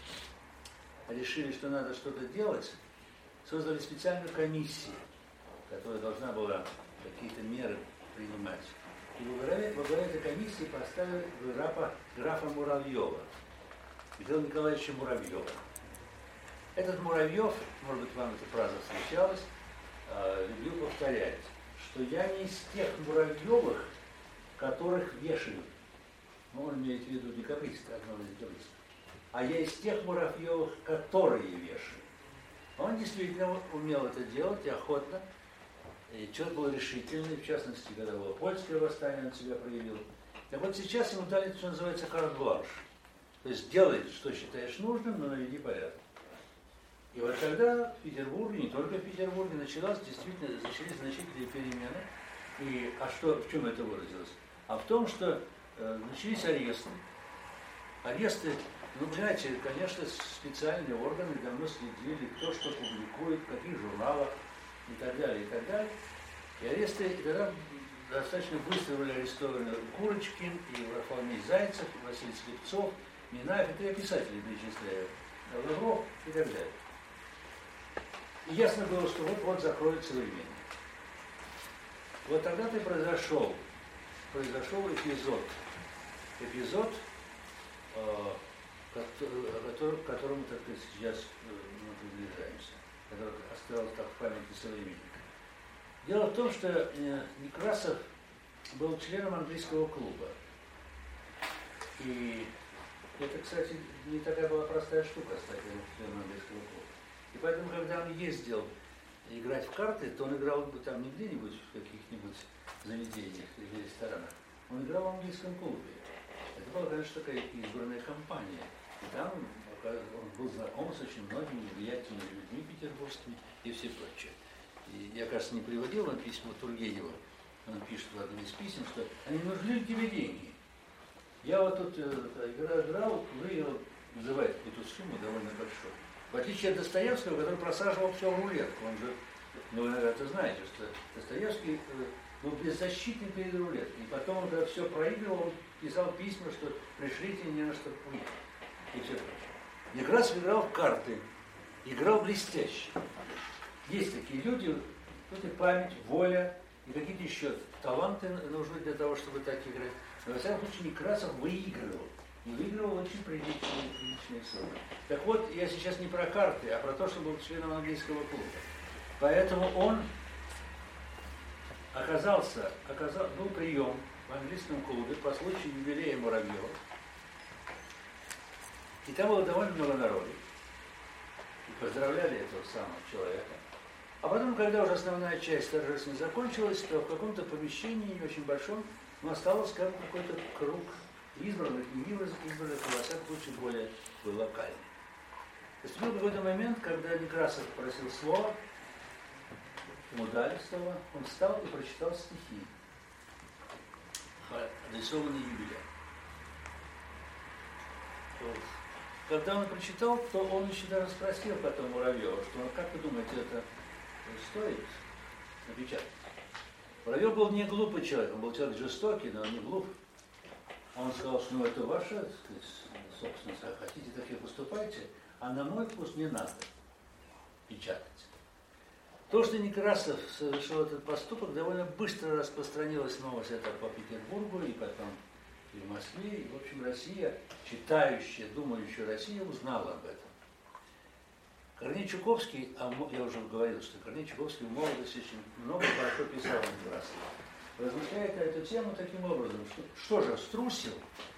решили, что надо что-то делать, создали специальную комиссию, которая должна была какие-то меры принимать. И во главе, во главе этой комиссии поставили графа, графа Муравьева, Михаила Николаевича Муравьева. Этот Муравьев, может быть, вам эта фраза встречалась, э, любил повторять, что я не из тех Муравьевых, которых вешают. Ну, он имеет в виду декабриста, одного из декабристов. А я из тех Муравьевых, которые вешают. Он действительно умел это делать и охотно. И человек был решительный, в частности, когда было польское восстание, он себя проявил. Так вот сейчас ему дали, что называется, карт-бланш. То есть делай, что считаешь нужным, но наведи порядок. И вот тогда в Петербурге, не только в Петербурге, началась действительно, начались значительные перемены. И, а что, в чем это выразилось? А в том, что э, начались аресты. Аресты, ну, понимаете, конечно, специальные органы давно следили, кто что публикует, в каких журналах и так далее, и так далее. И аресты, и тогда достаточно быстро были арестованы Курочкин, и Варфоломей Зайцев, и Василий Слепцов, Минаев, это я писателей перечисляю, Лавров и так далее. И ясно было, что вот-вот закроют современник. Вот тогда-то и произошел, произошел эпизод, эпизод, э, который, к которому, так сказать, сейчас мы приближаемся, который остался так в памяти современника. Дело в том, что э, Некрасов был членом английского клуба. И это, кстати, не такая была простая штука стать членом английского клуба. И поэтому, когда он ездил играть в карты, то он играл бы там не где-нибудь в каких-нибудь заведениях или ресторанах. Он играл в английском клубе. Это была, конечно, такая избранная компания. И там он был знаком с очень многими влиятельными людьми петербургскими и все прочее. И я, кажется, не приводил вам письмо Тургенева. Он пишет в одном из писем, что они нужны ли тебе деньги? Я вот тут э, играл, играл, выиграл, называет какую-то сумму довольно большую. В отличие от Достоевского, который просаживал все в рулетку. Он же, ну, вы, наверное, знаете, что Достоевский э, был беззащитный перед рулеткой. И потом, он, когда все проигрывал, он писал письма, что пришлите не на что уехать. И все прочее. Некрасов играл в карты. играл блестяще. Есть такие люди, тут и память, воля, и какие-то еще таланты нужны для того, чтобы так играть. Но, во всяком случае, Некрасов выигрывал. И выигрывал очень приличные, приличные суммы. Так вот, я сейчас не про карты, а про то, что был членом английского клуба. Поэтому он оказался, оказал, был прием в английском клубе по случаю юбилея Муравьева. И там было довольно много народу. И поздравляли этого самого человека. А потом, когда уже основная часть торжественно закончилась, то в каком-то помещении, не очень большом, но осталось как какой-то круг избранных и не избранных, во всяком случае, более был локальный. Наступил какой-то момент, когда Некрасов просил слова, ему дали слова, он встал и прочитал стихи, адресованные юбиляру. Когда он прочитал, то он еще даже спросил потом Муравьева, что, ну, как вы думаете, это стоит напечатать? Муравьев был не глупый человек, он был человек жестокий, но не глуп. Он сказал, что ну, это ваше, так сказать, собственность, как хотите, так и поступайте, а на мой вкус не надо печатать. То, что Некрасов совершил этот поступок, довольно быстро распространилась новость это по Петербургу и потом и в Москве, и, в общем, Россия, читающая, думающая Россия, узнала об этом. Корней Чуковский, а я уже говорил, что Корней Чуковский в молодости очень много хорошо писал о Некрасове. Размышляет на эту тему таким образом, что, что же, струсил?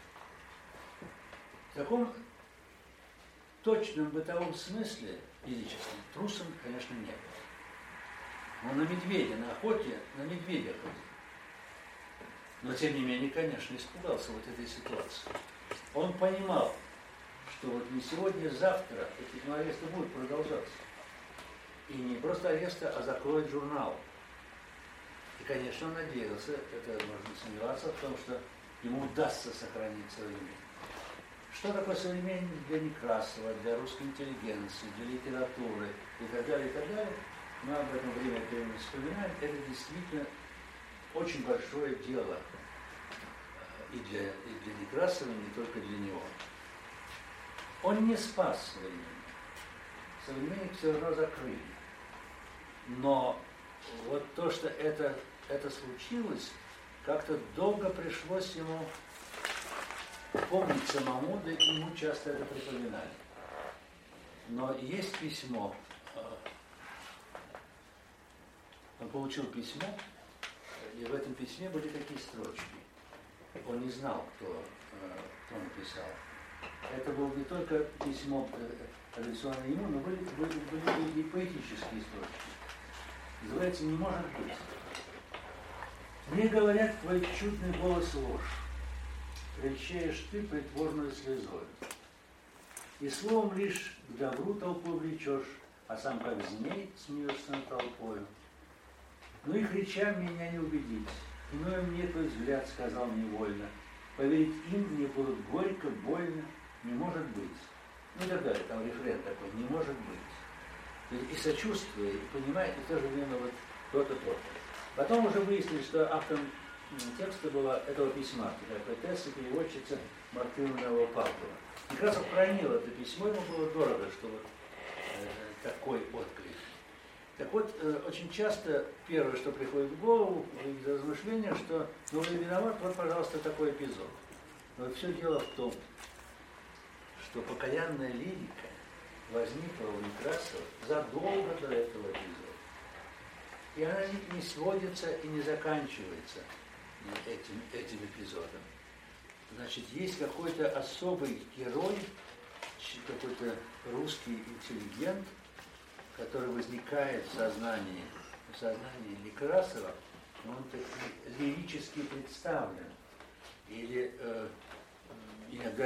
В таком точном бытовом смысле физическом трусом, конечно, не был. Он на медведя, на охоте, на медведя ходил. Но, тем не менее, конечно, испугался вот этой ситуации. Он понимал, что вот не сегодня, а завтра эти аресты будут продолжаться. И не просто аресты, а закроют журнал. И, конечно, он надеялся, это можно сомневаться в том, что ему удастся сохранить современность. Что такое современность для Некрасова, для русской интеллигенции, для литературы и так далее, и так далее, мы об этом время от времени вспоминаем, это действительно очень большое дело и для, и для Некрасова, и не только для него. Он не спас современник. Современник все равно закрыли. Но вот то, что это, это случилось, как-то долго пришлось ему помнить самому, да и ему часто это припоминали. Но есть письмо. Он получил письмо, и в этом письме были такие строчки. Он не знал, кто, кто написал. Это было не только письмо, адресованное ему, но были, были, были и поэтические строчки. Называется «Не может быть». Мне говорят, твой чудный голос ложь, кричаешь ты притворную слезой. И словом лишь к добру толпу влечешь, а сам как змей смеешься над толпою. Ну и кричам меня не убедить, иное мне твой взгляд сказал невольно. Поверить им мне было горько, больно, не может быть. Ну и так далее, там рефрен такой, не может быть. И, и сочувствие, и понимает, и в то же время вот то-то, то-то. Потом уже выяснили, что автором текста была этого письма, такая поэтесса, переводчица Мартынова Павлова. Некрасов хранил это письмо, ему было дорого, что вот э, такой отклик. Так вот, э, очень часто первое, что приходит в голову из размышления, что ну вы виноват, вот, пожалуйста, такой эпизод. Но все дело в том, что покаянная лирика возникла у Некрасова задолго до этого эпизода. И она не, не сводится и не заканчивается этим, этим эпизодом. Значит, есть какой-то особый герой, какой-то русский интеллигент, который возникает в сознании, в сознании Некрасова, он так лирически представлен. Или э, иногда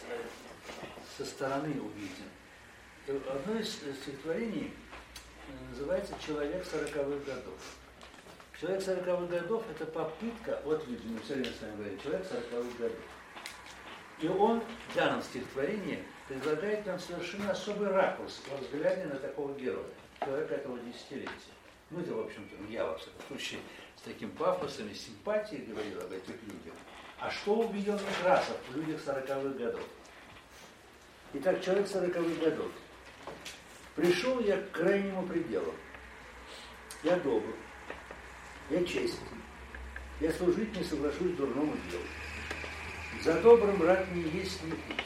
со стороны увиден. И одно из стихотворений называется «Человек сороковых годов». Человек сороковых годов – это попытка, вот люди, мы все время с вами говорим, человек сороковых годов. И он в данном стихотворении предлагает нам совершенно особый ракурс во взгляде на такого героя, человека этого десятилетия. Ну, это, в общем-то, я, во всяком случае, с таким пафосом и симпатией говорил об этих людях. А что убедил Некрасов в людях сороковых годов? Итак, человек сороковых годов Пришел я к крайнему пределу. Я добр, я честен, я служить не соглашусь дурному делу. За добрым рад не есть, не пить.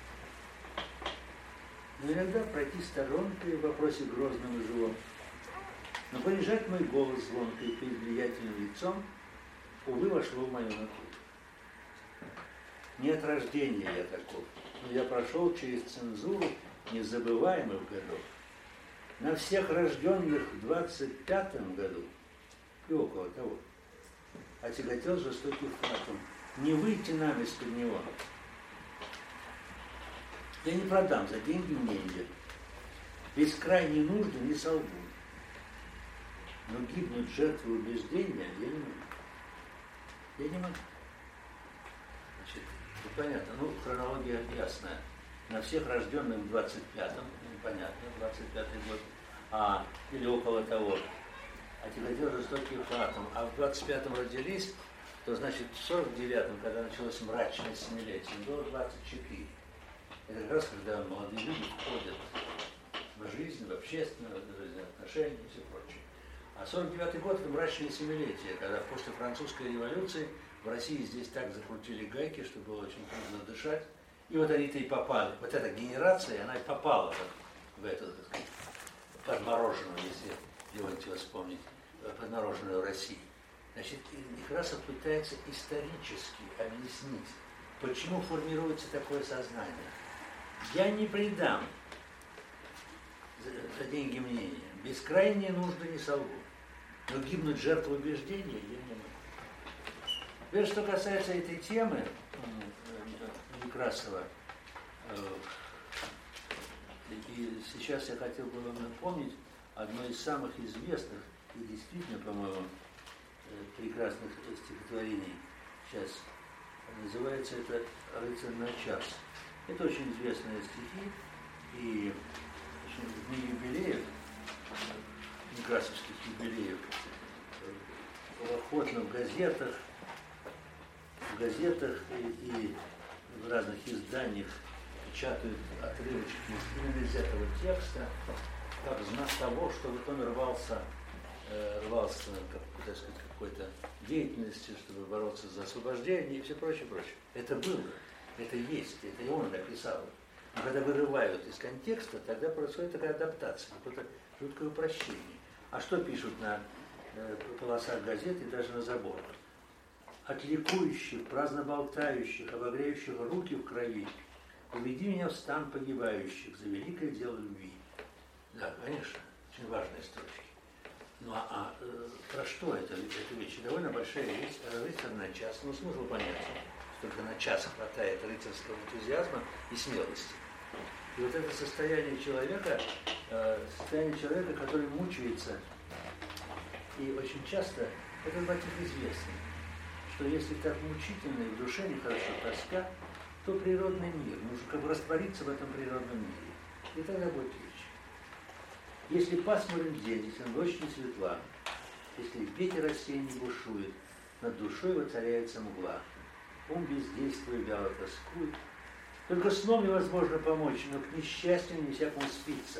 Но иногда пройти сторонкой в вопросе грозном и живом, но понижать мой голос звонкой перед влиятельным лицом, увы, вошло в мою натуру. Не от рождения я таков, но я прошел через цензуру незабываемых годов. На всех рожденных в двадцать пятом году и около того отяготел жестокий фатум. Не выйти нам из-под него. Я не продам за деньги мнения, без крайней нужды не солгу. Но гибнуть жертвой убеждения я не могу. Я не могу. Значит, ну, понятно, ну, хронология ясная. На всех рожденных в двадцать пятом, ну, понятно, двадцать пятый год, а, или около того, отяготел жестокий фатум, а в двадцать пятом родились, то, значит, в сорок девятом, когда началось мрачное семилетие, было двадцать четыре. Это как раз, когда молодые люди входят в жизнь, в общественную жизнь, отношения и все прочее. А сорок девятый год – это мрачное семилетие, когда после французской революции в России здесь так закрутили гайки, что было очень трудно дышать. И вот они-то и попали. Вот эта генерация, она и попала в, в эту, так сказать, подмороженную, если Леонтьева вспомнить, подмороженную Россию. Значит, Некрасов пытается исторически объяснить, почему формируется такое сознание. Я не предам за, за деньги мнения, без крайней нужды не солгу, но гибнуть жертвой убеждения я не могу. Теперь, что касается этой темы Некрасова, и сейчас я хотел бы вам напомнить одно из самых известных и действительно, по-моему, прекрасных стихотворений. Сейчас называется это «Рыцарь на час». Это очень известные стихи, и в дни юбилеев, некрасовских юбилеев, охотно в газетах, в газетах и, и в разных изданиях печатают отрывочки именно из этого текста, как знак того, что вот он рвался, э, рвался как, так сказать, какой-то деятельности, чтобы бороться за освобождение и все прочее, прочее. Это было, это есть, это и он написал. Но когда вырывают из контекста, тогда происходит такая адаптация, какое-то жуткое упрощение. А что пишут на э, полосах газет и даже на заборах? От ликующих, праздно болтающих, обогреющих руки в крови, уведи меня в стан погибающих за великое дело любви. Да, конечно, очень важные строчки. Ну а, а э, про что это? Это вещь довольно большая вещь, рыцарь на час. Ну, смысл понятен, что только на час хватает рыцарского энтузиазма и смелости. И вот это состояние человека, э, состояние человека, который мучается, и очень часто этот мотив известный, что если так мучительно и в душе нехорошо тоска, то природный мир, нужно как бы раствориться в этом природном мире. И тогда будет легче. Если пасмурен день, если ночь не светла, если ветер осенний бушует, над душой воцаряется мгла, ум бездействуя вяло тоскует, только сном невозможно помочь, но к несчастью не всякому спится.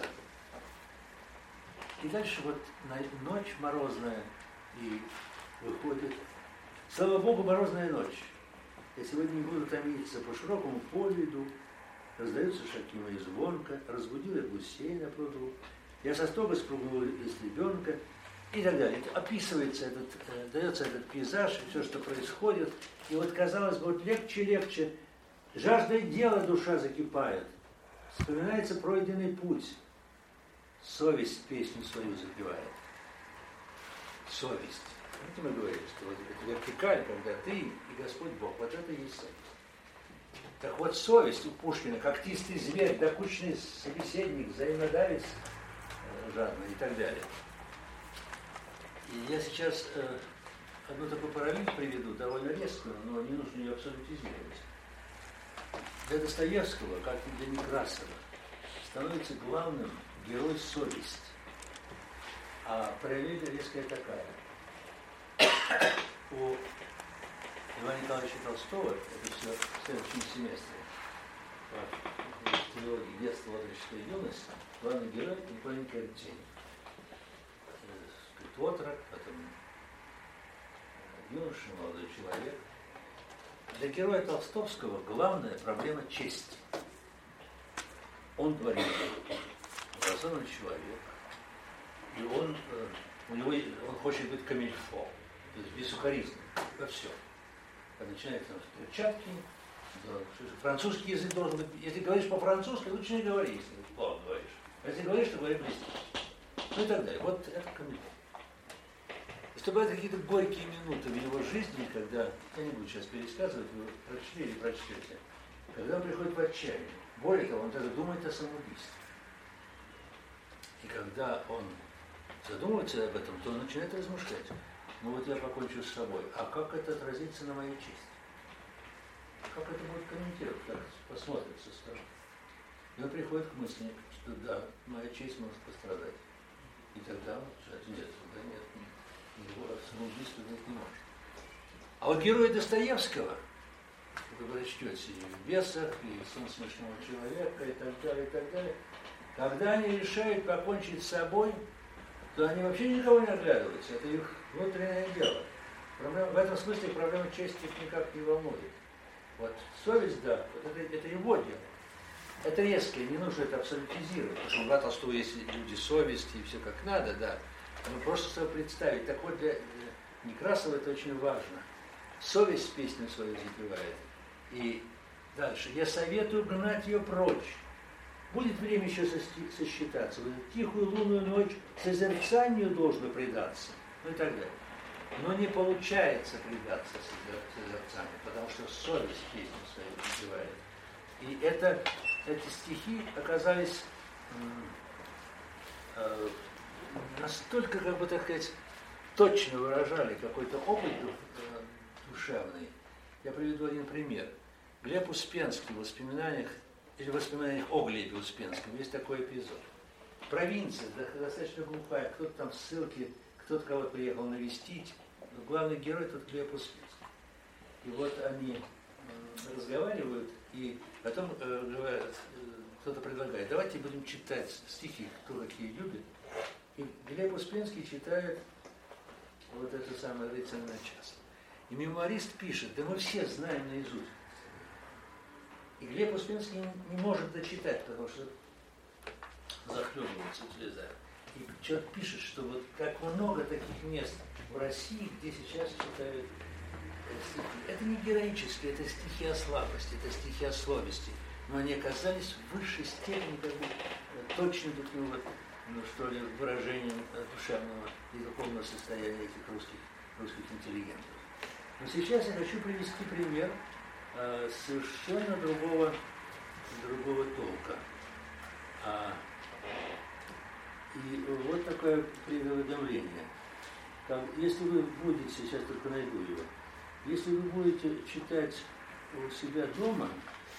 И дальше вот ночь морозная, и выходит. Слава Богу, морозная ночь. Я сегодня не буду томиться, по широкому полю иду, раздаются шаги мои звонко, разбудил я гусей на пруду, я со стога спрыгнул из ребенка и так далее. Это описывается этот, э, дается этот пейзаж, все, что происходит. И вот, казалось бы, вот легче-легче, жаждой дела душа закипает, вспоминается пройденный путь, совесть песню свою запевает. Совесть. Это мы говорили, что вот это вертикаль, когда ты и Господь Бог, вот это и есть совесть. Так вот, совесть у Пушкина, когтистый зверь, докучный собеседник, взаимодавец э, жадный и так далее. И я сейчас э, одну такую параллель приведу, довольно резкую, но не нужно ее абсолютизировать. Для Достоевского, как и для Некрасова, становится главным герой совесть. А параллель резкая такая. У Льва Николаевича Толстого, это все в следующем семестре, трилогии «Детство, отрочество и юность» главный герой Николай Николаевич Тень. Отрок, потом юноша, молодой человек. Для героя Толстовского главная проблема – честь. Он дворянин, образованный человек, и он, у него, он хочет быть камильфо, то есть безукоризненным во всем. Начинает там с перчатки, французский язык должен быть, если говоришь по-французски, лучше не говори, если плохо говоришь. А если говоришь, то говори блестяще. Ну и так далее. Вот это камильфо. Если бывают какие-то горькие минуты в его жизни, когда, я не буду сейчас пересказывать, вы прочли или прочтете, когда он приходит в отчаяние. Более того, он даже думает о самоубийстве. И когда он задумывается об этом, то он начинает размышлять. Ну вот я покончу с собой. А как это отразится на моей чести? Как это будет комментировать? Так посмотрим со стороны. И он приходит к мысли, что да, моя честь может пострадать. И тогда он сказать, нет, да нет, нет, его самоубийство быть не может. А вот герои Достоевского, вы прочтете и в «Бесах», и «Сон смешного человека», и так далее, и так далее, когда они решают покончить с собой, то они вообще никого не оглядываются. Это их внутреннее дело. Проблема, в этом смысле проблема чести их никак не волнует. Вот совесть, да, вот это, это его дело. Это резкое, не нужно это абсолютизировать, потому что у Льва Толстого есть люди совести и все как надо, да. Но просто себе представить. Так вот, для Некрасова это очень важно. Совесть песню свою запевает. И дальше. Я советую гнать ее прочь. Будет время еще сосчитаться. В тихую лунную ночь созерцанию должно предаться. Ну и так далее. Но не получается предаться созерцанию, потому что совесть песню свою запевает. И это, эти стихи оказались э, настолько, как бы так сказать, точно выражали какой-то опыт душевный. Я приведу один пример. Глеб Успенский в воспоминаниях, или в воспоминаниях о Глебе Успенском есть такой эпизод. Провинция, достаточно глухая, кто-то там в ссылке, кто-то кого-то приехал навестить. Но главный герой тут Глеб Успенский. И вот они разговаривают, и потом э, говорят, э, кто-то предлагает, давайте будем читать стихи, кто какие любит. И Глеб Успенский читает вот это самое «Рыцарь на час». И мемуарист пишет, да мы все знаем наизусть. И Глеб Успенский не может дочитать, потому что захлебывается слезами. И человек пишет, что вот как много таких мест в России, где сейчас читают стихи. Это не героические, это стихи о слабости, это стихи о совести. Но они оказались в высшей степени как бы точно таким вот, ну что ли, выражением душевного и духовного состояния этих русских, русских интеллигентов. Но сейчас я хочу привести пример э, совершенно другого, другого толка. А, и вот такое предуведомление. Там, если вы будете, сейчас только найду его, если вы будете читать у себя дома,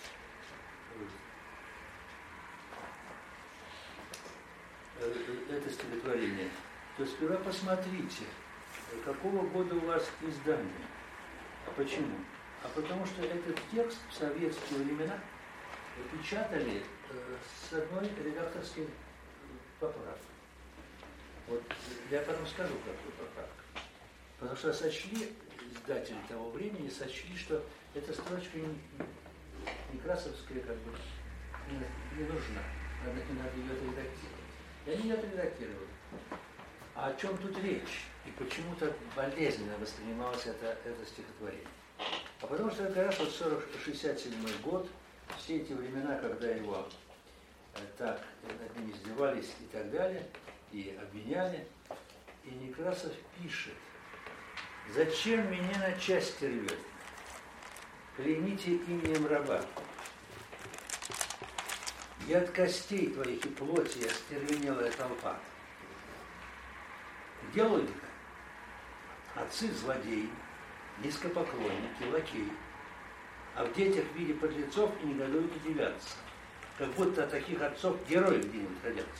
это стихотворение, то сперва посмотрите, какого года у вас издание. А почему? А потому что этот текст в советские времена печатали с одной редакторской поправкой. Вот я потом скажу, какую поправку. Потому что сочли, издатели того времени сочли, что эта строчка не, некрасовская как бы не, не нужна. Надо, не надо ее отредактировать. И они ее отредактировали. А о чем тут речь? И почему так болезненно воспринималось это, это стихотворение? А потому что как раз вот шестьдесят седьмой год, все эти времена, когда его э, так над ним издевались и так далее, и обвиняли, и Некрасов пишет: «Зачем меня на части рвет? Кляните именем раба. И от костей твоих и плоти остервенелая толпа». Где логика? Отцы злодеи, низкопоклонники, лакеи, а в детях в виде подлецов и негодуют удивляться, как будто от таких отцов герои где-нибудь родятся.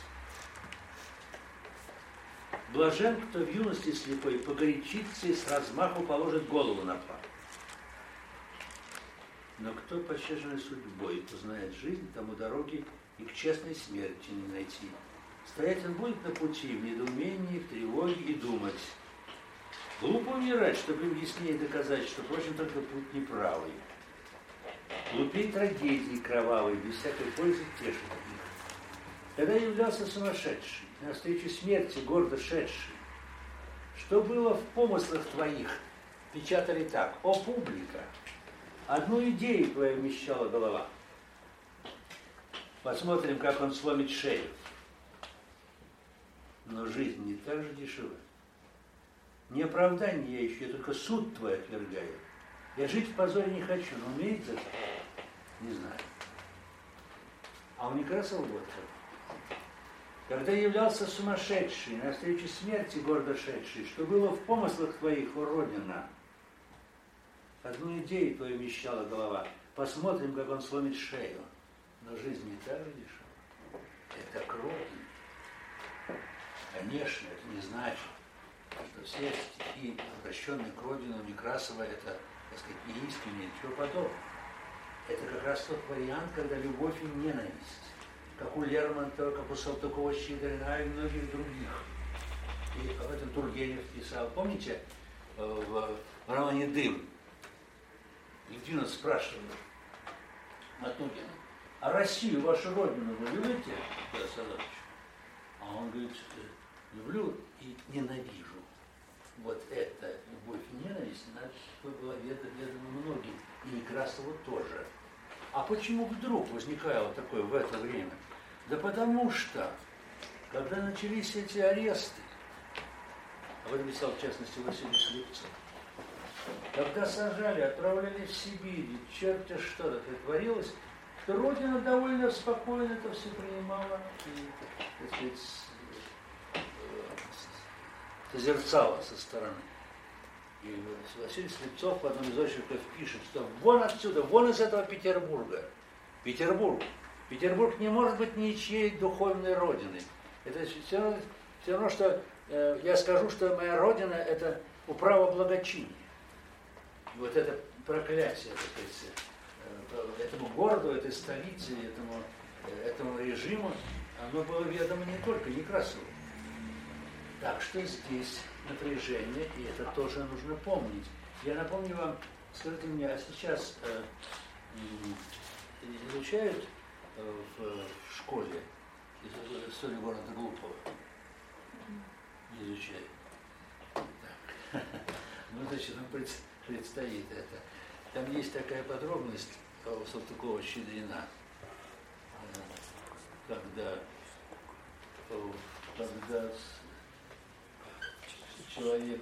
Блажен, кто в юности слепой погорячится и с размаху положит голову на пар. Но кто пощаженный судьбой узнает жизнь, тому дороги и к честной смерти не найти. Стоять он будет на пути в недоумении, в тревоге и думать. Глупо умирать, чтобы им яснее доказать, что, впрочем, только путь неправый. Глупей трагедии кровавой, без всякой пользы тешит их. Когда являлся сумасшедший, навстречу смерти гордо шедший, что было в помыслах твоих, печатали так: о, публика, одну идею твою вмещала голова. Посмотрим, как он сломит шею. Но жизнь не так же дешева. Не оправдание я ищу, я только суд твой отвергаю. Я жить в позоре не хочу, но умеет за это? Не знаю. А у Некрасова вот как. Когда являлся сумасшедший, навстречу смерти гордо шедший, что было в помыслах твоих, о Родина, одну идею твою вмещала голова. Посмотрим, как он сломит шею. Но жизнь не так же дешева. Это к Родине. Конечно, это не значит, что все стихи, обращенные к Родину Некрасова, это, так сказать, неискреннее, ничего подобного. Это как раз тот вариант, когда любовь и ненависть, как у Лермонтова, как у Салтыкова-Щедрина и многих других. И об этом Тургенев писал. Помните, в романе «Дым» Литвинов спрашивал Матугина: а Россию, вашу родину, вы любите, Петр Садович? А он говорит: люблю и ненавижу. Вот это любовь и ненависть, значит, была ведома многим, и Некрасову тоже. А почему вдруг возникало такое в это время? Да потому что, когда начались эти аресты, об этом писал в частности Василий Слепцов, когда сажали, отправляли в Сибирь, черти что-то творилось, то Родина довольно спокойно это все принимала и, так сказать, созерцала со стороны. И Василий Слепцов в одном из очерков пишет, что вон отсюда, вон из этого Петербурга. Петербург. Петербург не может быть ничьей духовной родиной. Это все равно, все равно что э, я скажу, что моя родина – это управа благочиния. И вот это проклятие, так сказать, э, этому городу, этой столице, этому, э, этому режиму, оно было ведомо не только Некрасову. Так что здесь напряжение, и это тоже нужно помнить. Я напомню вам, скажите мне, а сейчас э, э, изучают э, в, в школе историю города Глупого? Не изучают. Так. Ну, значит, нам предстоит это. Там есть такая подробность у Салтыкова-Щедрина, когда, когда человек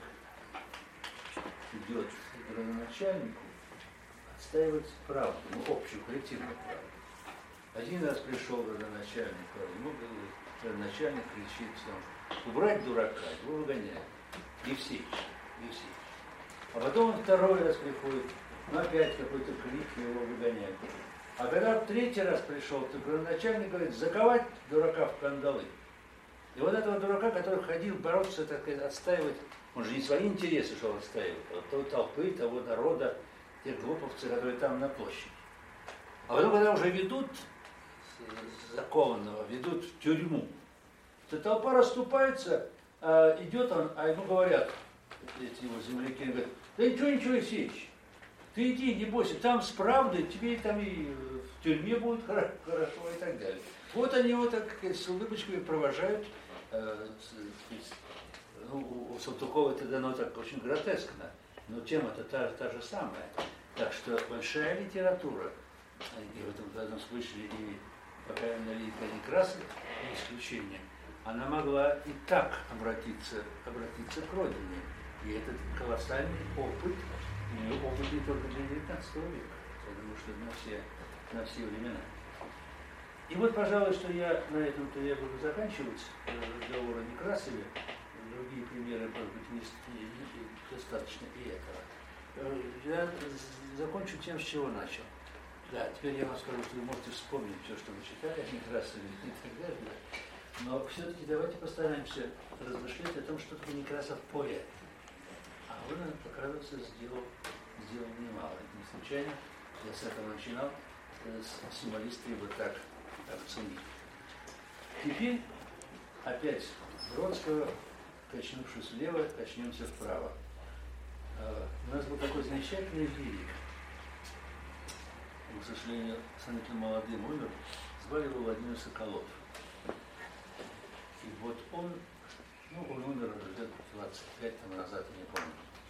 идет к градоначальнику отстаивать правду, ну, общую, коллективную правду. Один раз пришел градоначальник, ему градоначальник кричит: убрать дурака, его выгоняют. Евсеич, Евсеич. А потом он второй раз приходит, ну опять какой-то крик, его выгоняют. А когда в третий раз пришел, то градоначальник говорит: заковать дурака в кандалы. И вот этого дурака, который ходил бороться, так сказать, отстаивать, он же не свои интересы шел отстаивать, а той толпы, того народа, тех глуповцев, которые там на площади. А потом, когда уже ведут закованного, ведут в тюрьму, то толпа расступается, а идет он, а ему говорят, эти его земляки, говорят: да ничего, ничего, Евсеич, ты иди, не бойся, там с правдой, тебе там и в тюрьме будет хорошо, хорошо и так далее. Вот они его так с улыбочками провожают. Ну, у Салтыкова это дано так очень гротескно, но тема-то та, та же самая. Так что большая литература, и в этом, в этом смысле и покаянная лирика Некрасова, не исключение, она могла и так обратиться, обратиться к родине. И этот колоссальный опыт, и опыт не только для девятнадцатого века, потому что на все, на все времена. И вот, пожалуй, что я на этом-то я буду заканчивать разговор о Некрасове. Другие примеры, может быть, не, не, не, достаточно и этого. Я закончу тем, с чего начал. Да, теперь я вам скажу, что вы можете вспомнить все, что вы читали о Некрасове и так далее. Но все-таки давайте постараемся размышлять о том, что такое Некрасов поэт. А он, оказывается, сделал, сделал немало. Это не случайно Я с этого начинал, символисты его так, так ценили. Теперь опять Бродского, качнувшись влево, качнемся вправо. У нас был такой замечательный лирик. Он, к сожалению, сравнительно молодым умер. Звали его Владимир Соколов. И вот он, ну, он умер лет двадцать пять там назад, я не помню.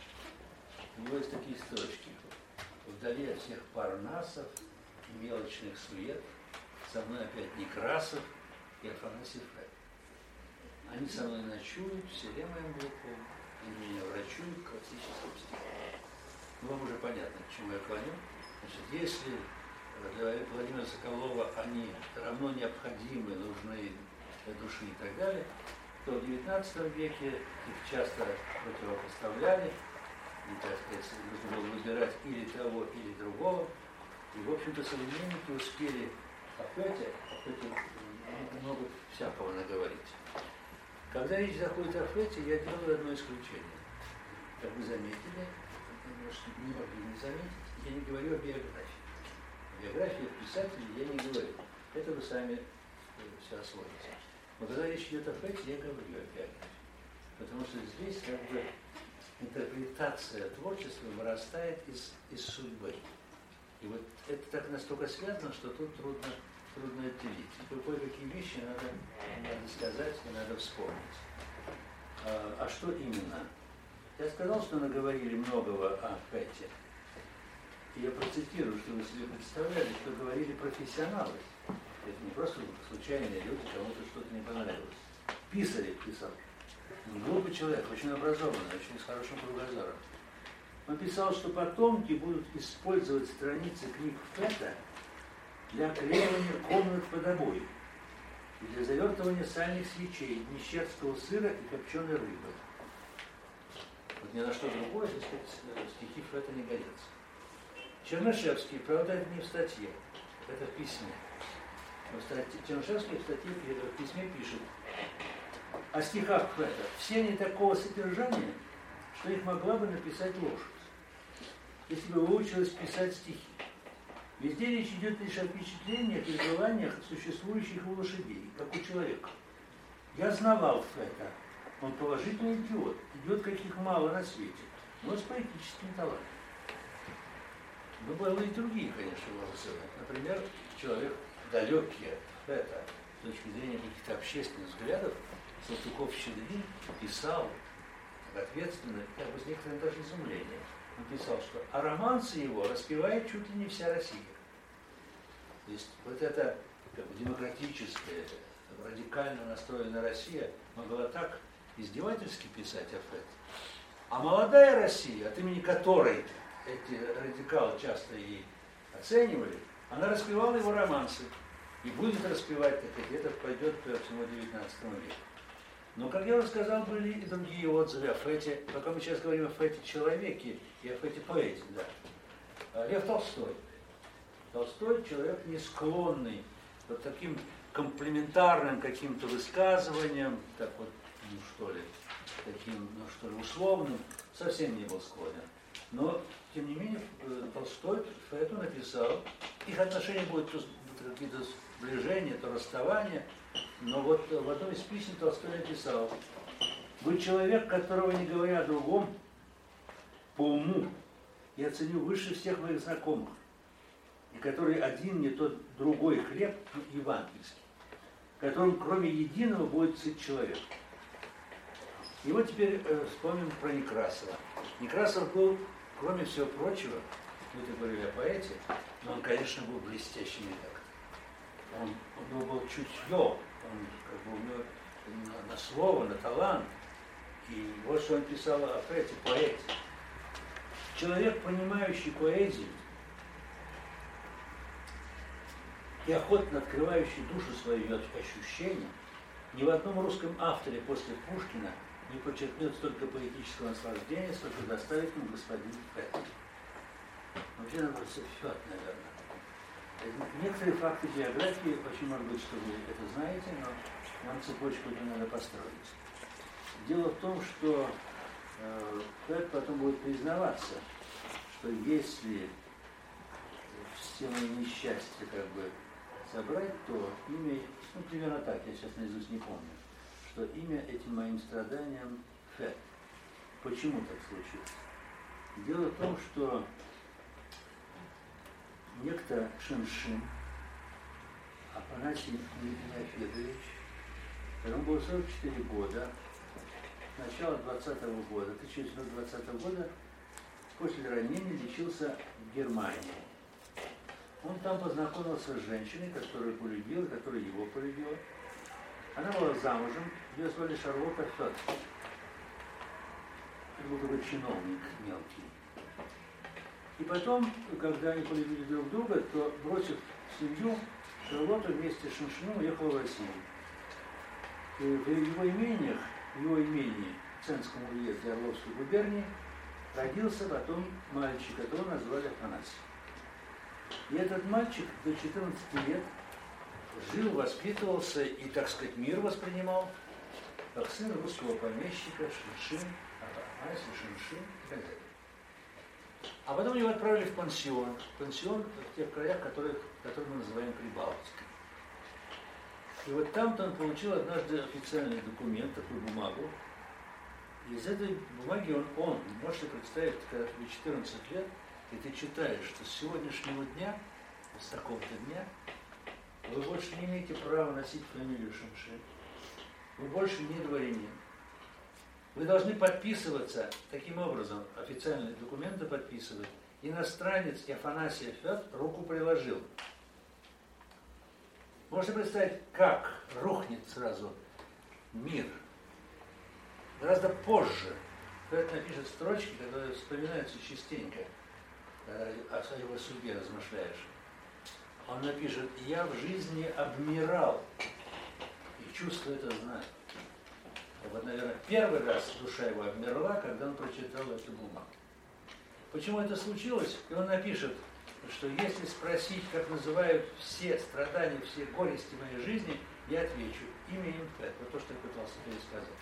У него есть такие строчки. Вдали от всех парнасов и мелочных сует, со мной опять Некрасов и Афанасий Фет. Они со мной ночуют, в селе моем глухом, они меня врачуют классическим стихом. Ну, вам уже понятно, к чему я клоню. Значит, если для Владимира Соколова они равно необходимы, нужны для души и так далее, то в девятнадцатом веке их часто противопоставляли, и, так сказать, нужно было выбирать или того, или другого. И, в общем-то, современники успели о Фете, о Фете много всякого наговорить. Когда речь заходит о Фете, я делаю одно исключение. Как вы заметили, может, не могли не заметить, я не говорю о биографии. О биографии писателей я не говорю. Это вы сами все освоите. Но когда речь идет о Фете, я говорю о биографии. Потому что здесь как бы интерпретация творчества вырастает из, из судьбы. И вот это так настолько связано, что тут трудно, трудно отделить. И кое-какие вещи надо, надо сказать и надо вспомнить. А, а что именно? Я сказал, что наговорили многого о Фете. И я процитирую, что вы себе представляли, что говорили профессионалы. Это не просто случайные люди, кому-то что-то не понравилось. Писарев писал. Не глупый человек, очень образованный, очень с хорошим кругозором. Он писал, что потомки будут использовать страницы книг Фета для клеивания комнат под обои и для завертывания сальных свечей, мещерского сыра и копченой рыбы. Вот ни на что другое, так сказать, стихи Фета не годятся. Чернышевский, правда, это не в статье, это в письме. Но Чернышевский в статье, в письме пишет о стихах Фета. Все они такого содержания, что их могла бы написать лошадь, если бы выучилась писать стихи. Везде речь идет лишь о впечатлениях и желаниях, существующих у лошадей, как у человека. Я знавал Фета. Он положительный идиот, идиот, каких мало на свете, но с поэтическим талантом. Но были и другие, конечно, волосы. Например, человек далекий от Фета, с точки зрения каких-то общественных взглядов, Салтыков-Щедрин писал ответственно, как бы с некоторым даже изумлением. Он писал, что а романсы его распевает чуть ли не вся Россия. То есть вот эта как бы, демократическая, радикально настроенная Россия могла так издевательски писать о Фете. А молодая Россия, от имени которой эти радикалы часто и оценивали, она распевала его романсы. И будет распевать, так и это пойдет к всему девятнадцатому веку. Но, как я уже сказал, были и другие отзывы о Фете. Пока мы сейчас говорим о Фете-человеке и о Фете-поэте, да. Лев Толстой. Толстой человек не склонный к таким комплиментарным каким-то высказываниям, так вот, ну что ли, таким, ну что ли, условным, совсем не был склонен. Но, тем не менее, Толстой Фету написал. Их отношения будут то какие-то сближения, то расставания. Но вот в одном из писем Толстой написал: «Вы человек, которого, не говоря о другом, по уму я ценю выше всех моих знакомых, и который один, не тот другой хлеб, евангельский, которым кроме единого будет сыт человек». И вот теперь э, вспомним про Некрасова. Некрасов был, кроме всего прочего, мы говорили о поэте, но он, конечно, был блестящим редактором. Он, у него было чутье, он как бы у него на, на слово, на талант. И вот что он писал о Фете, поэте. Человек, понимающий поэзию и охотно открывающий душу свою ее ощущения, ни в одном русском авторе после Пушкина не подчеркнет столько поэтического наслаждения, сколько доставит ему господин Фет. Вообще, надо Фет, наверное. Некоторые факты биографии, очень может быть, что вы это знаете, но нам цепочку не надо построить. Дело в том, что э, Фет потом будет признаваться, что если все мои несчастья как бы собрать, то имя, ну примерно так, я сейчас наизусть не помню, что имя этим моим страданиям Фет. Почему так случилось? Дело в том, что некто Шиншин, Афанасий Федорович, ему было сорок четыре года, начало двадцатого года, тысяча девятьсот двадцатого года, после ранения лечился в Германии. Он там познакомился с женщиной, которую полюбил, которая его полюбила. Она была замужем, ее звали Шарлотта Фет. Это был такой чиновник мелкий. И потом, когда они полюбили друг друга, то, бросив семью, Шарлотта вместе с Шиншином уехала в Россию. И в его имениях, в его имении, в Ценском уезде Орловской губернии, родился потом мальчик, которого назвали Афанасий. И этот мальчик до четырнадцати лет жил, воспитывался и, так сказать, мир воспринимал, как сын русского помещика Шиншин, Афанасий, Шиншин и так далее. А потом его отправили в пансион. Пансион в тех краях, которые, которые мы называем Прибалтикой. И вот там-то он получил однажды официальный документ, такую бумагу. И из этой бумаги он, он, можете представить, когда тебе четырнадцать лет, и ты читаешь, что с сегодняшнего дня, с такого-то дня, вы больше не имеете права носить фамилию Шиншин. Вы больше не дворянин. Вы должны подписываться таким образом, официальные документы подписывать. Иностранец Афанасий Фет руку приложил. Можете представить, как рухнет сразу мир. Гораздо позже Фет напишет строчки, которые вспоминаются частенько, когда о его судьбе размышляешь. Он напишет: «Я в жизни обмирал, и чувство это знаю». Вот, наверное, первый раз душа его обмерла, когда он прочитал эту бумагу. Почему это случилось? И он напишет, что если спросить, как называют все страдания, все горести моей жизни, я отвечу: имя им Фет. Вот то, что я пытался пересказать.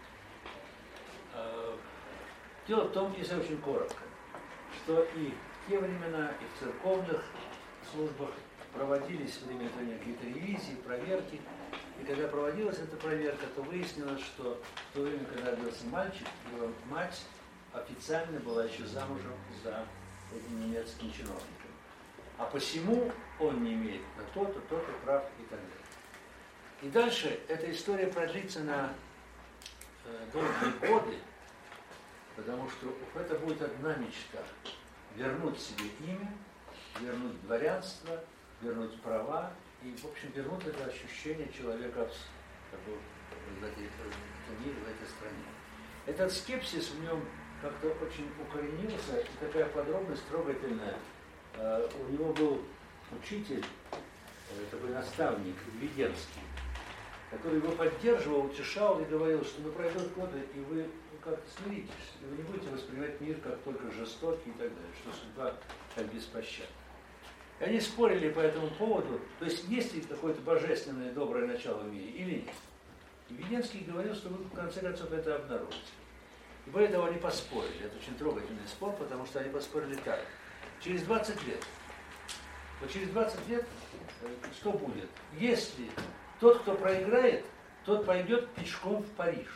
Дело в том, если очень коротко, что и в те времена, и в церковных службах проводились время от времени какие-то ревизии, проверки. И когда проводилась эта проверка, то выяснилось, что в то время, когда родился мальчик, его мать официально была еще замужем за этим немецким чиновником. А посему он не имеет на то-то, то-то прав и так далее. И дальше эта история продлится на э, долгие годы, потому что это будет одна мечта – вернуть себе имя, вернуть дворянство, вернуть права и, в общем, вернуть это ощущение человека в, этой, в мире, в этой стране. Этот скепсис в нем как-то очень укоренился, и такая подробность трогательная. У него был учитель, такой наставник Введенский, который его поддерживал, утешал и говорил, что ну, пройдут годы, и вы как-то смиритесь, и вы не будете воспринимать мир как только жестокий и так далее, что судьба как беспощадна. И они спорили по этому поводу, то есть есть ли какое-то божественное доброе начало в мире или нет. И Введенский говорил, что вы в конце концов это обнаружите. И более того, они поспорили. Это очень трогательный спор, потому что они поспорили так. Через двадцать лет. Вот через двадцать лет что будет? Если тот, кто проиграет, тот пойдет пешком в Париж.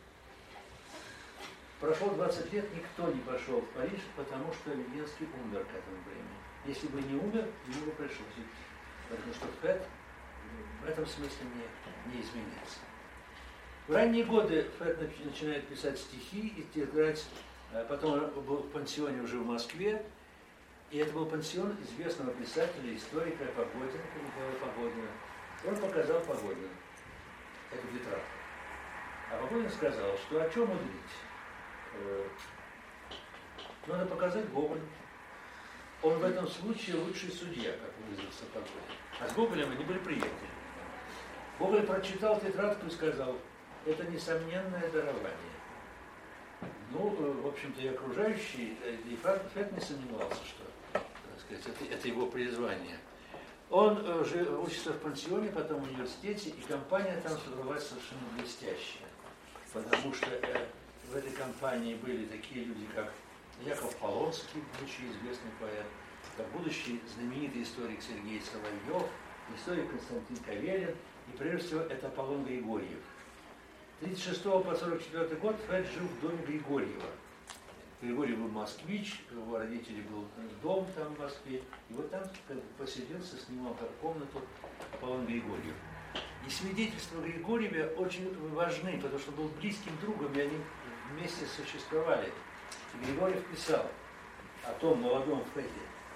Прошло двадцать лет, никто не пошел в Париж, потому что Введенский умер к этому времени. Если бы не умер, ему бы пришлось идти. Потому что Фет в этом смысле не, не изменится. В ранние годы Фет начинает писать стихи и играть. Потом он был в пансионе уже в Москве. И это был пансион известного писателя, историка Погодина, Михаила Погодина. Он показал Погодину эту тетрадку. А Погодин сказал, что о чем мудрить? Надо показать Гоголю. Он в этом случае лучший судья, как выразился Погодин. А с Гоголем они были приятели. Гоголь прочитал тетрадку и сказал: это несомненное дарование. Ну, в общем-то, и окружающие, и Фет не сомневался, что, так сказать, это, это его призвание. Он же учится в пансионе, потом в университете, и компания там собралась совершенно блестящая. Потому что э, в этой компании были такие люди, как Яков Полонский, будучи известный поэт, как будущий знаменитый историк Сергей Соловьев, историк Константин Каверин, и прежде всего это Аполлон Григорьев. С тридцать шестого по сорок четвёртый год Фет жил в доме Григорьева. Григорий был москвич, у его родителей был дом там в Москве, и вот там как бы поселился, снимал как комнату Аполлон Григорьев. И свидетельства Григорьева очень важны, потому что он был близким другом, и они вместе существовали. И Григорьев писал о том молодом Фете: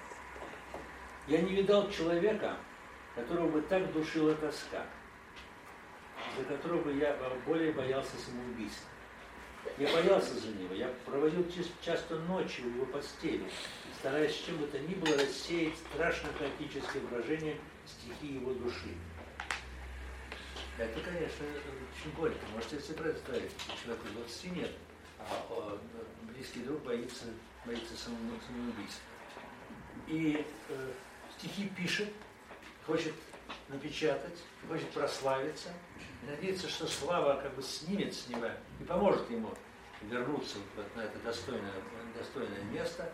«Я не видал человека, которого бы так душила тоска, за которого бы я более боялся самоубийства. Я боялся за него, я проводил часто ночи у его постели, стараясь чем бы то ни было рассеять страшно хаотическое выражение стихии его души». Это, конечно, очень горько. Можете себе представить, человеку двадцати нет, а близкий друг боится, боится самоубийства. И э, стихи пишет, хочет напечатать, хочет прославиться, и надеется, что слава как бы снимет с него и поможет ему вернуться вот на это достойное, достойное место.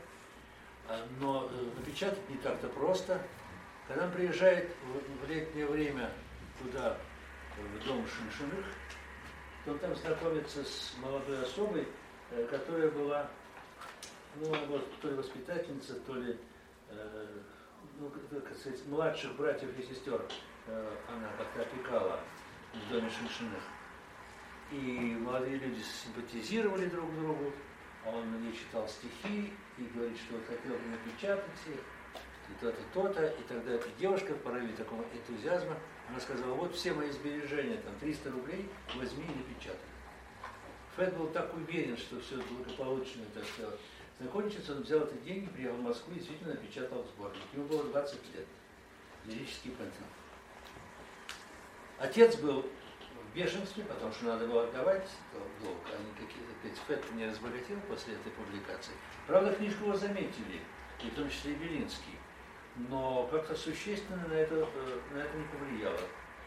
Но напечатать не так-то просто. Когда он приезжает в летнее время туда, в дом Шиншиных, то он там знакомится с молодой особой, которая была, ну, может, то ли воспитательница, то ли, э, ну, как сказать, младших братьев и сестер э, она как-то опекала в доме Шиншиных. И молодые люди симпатизировали друг другу, а он ей читал стихи и говорит, что хотел бы напечатать их, и то-то, то-то, и тогда эта девушка в порыве такого энтузиазма, она сказала: вот все мои сбережения, там триста рублей, возьми и напечатай. Фет был так уверен, что все благополучно это все закончится, он взял эти деньги, приехал в Москву и действительно напечатал сборник. Ему было двадцать лет. Лирический пантеон. Отец был в бешенстве, потому что надо было отдавать долг, а никакие, Фет не разбогател после этой публикации. Правда, книжку его заметили, и в том числе и Белинский. Но как-то существенно на это, на это не повлияло.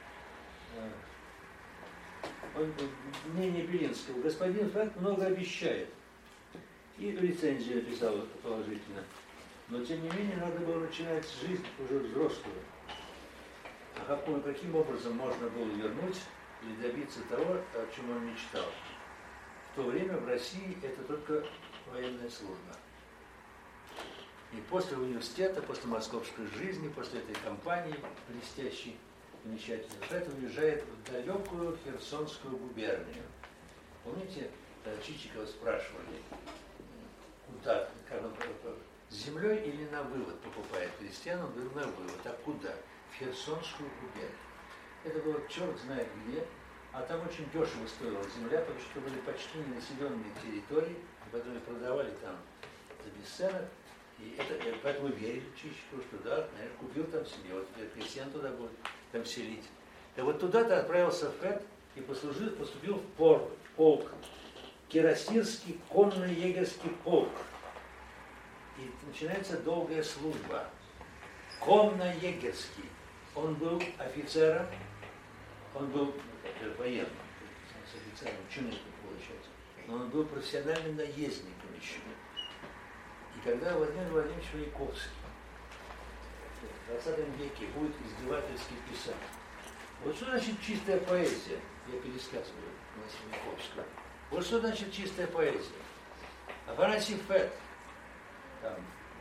Он, мнение Белинского: господин Фет много обещает. И рецензию написал положительно. Но тем не менее надо было начинать жизнь уже взрослую. А какой, каким образом можно было вернуть или добиться того, о чем он мечтал? В то время в России это только военная служба. И после университета, после московской жизни, после этой кампании блестящей, замечательной, Фет уезжает в далекую Херсонскую губернию. Помните, Чичикова спрашивали, куда, как он, с землей или на вывод покупает крестьян? Он говорил: на вывод. А куда? В Херсонскую губернию. Это было черт знает где, а там очень дешево стоила земля, потому что были почти ненаселенные территории, и потом их продавали там за бесценок. И это, поэтому верили Чичикову, что да, наверное, купил там себе, вот теперь крестьян туда будет там селить. И вот туда-то отправился Фет и послужил, поступил в полк, полк, Кирасирский конно-егерский полк. И начинается долгая служба. Конно-егерский. Он был офицером, он был военным, с офицером, чинником получается, но он был профессиональным наездником еще. И когда Владимир Владимирович Маяковский в двадцатом веке будет издевательски писать: вот что значит чистая поэзия, я пересказываю Маяковского, вот что значит чистая поэзия. Афанасий Фет там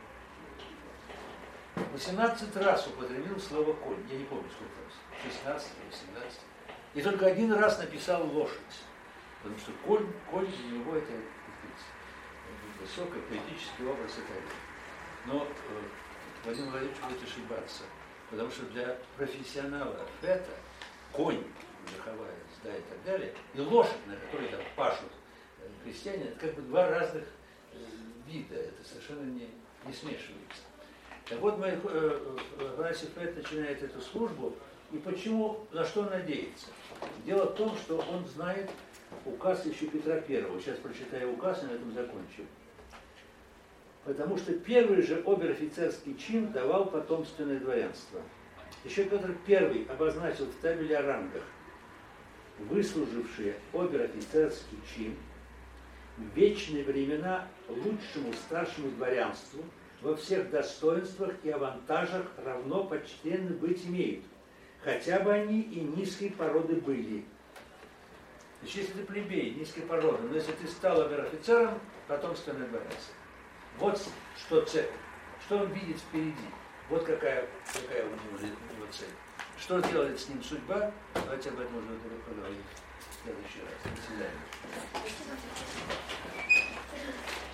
восемнадцать раз употребил слово конь, я не помню сколько раз, шестнадцать или восемнадцать, и только один раз написал лошадь, потому что конь, конь для него это высокий поэтический образ и так далее. Но э, Владимир Владимирович будет ошибаться, потому что для профессионала Фета конь, верховая езда и так далее, и лошадь, на которой там пашут э, крестьяне, это как бы два разных э, вида, это совершенно не, не смешивается. Так вот, Афанасий Фет начинает эту службу, и почему, на что он надеется? Дело в том, что он знает указ еще Петра Первого. Сейчас прочитаю указ и на этом закончу. Потому что первый же обер-офицерский чин давал потомственное дворянство. Еще Петр Первый обозначил в табеле о рангах: выслужившие обер-офицерский чин в вечные времена лучшему старшему дворянству во всех достоинствах и авантажах равно почтенны быть имеют, хотя бы они и низкой породы были. Значит, если ты плебей, низкой породы, но если ты стал обер-офицером, потомственный дворец. Вот что цель, что он видит впереди. Вот какая, какая у него, у него цель. Что делает с ним судьба, давайте об этом уже поговорим в следующий раз. До свидания.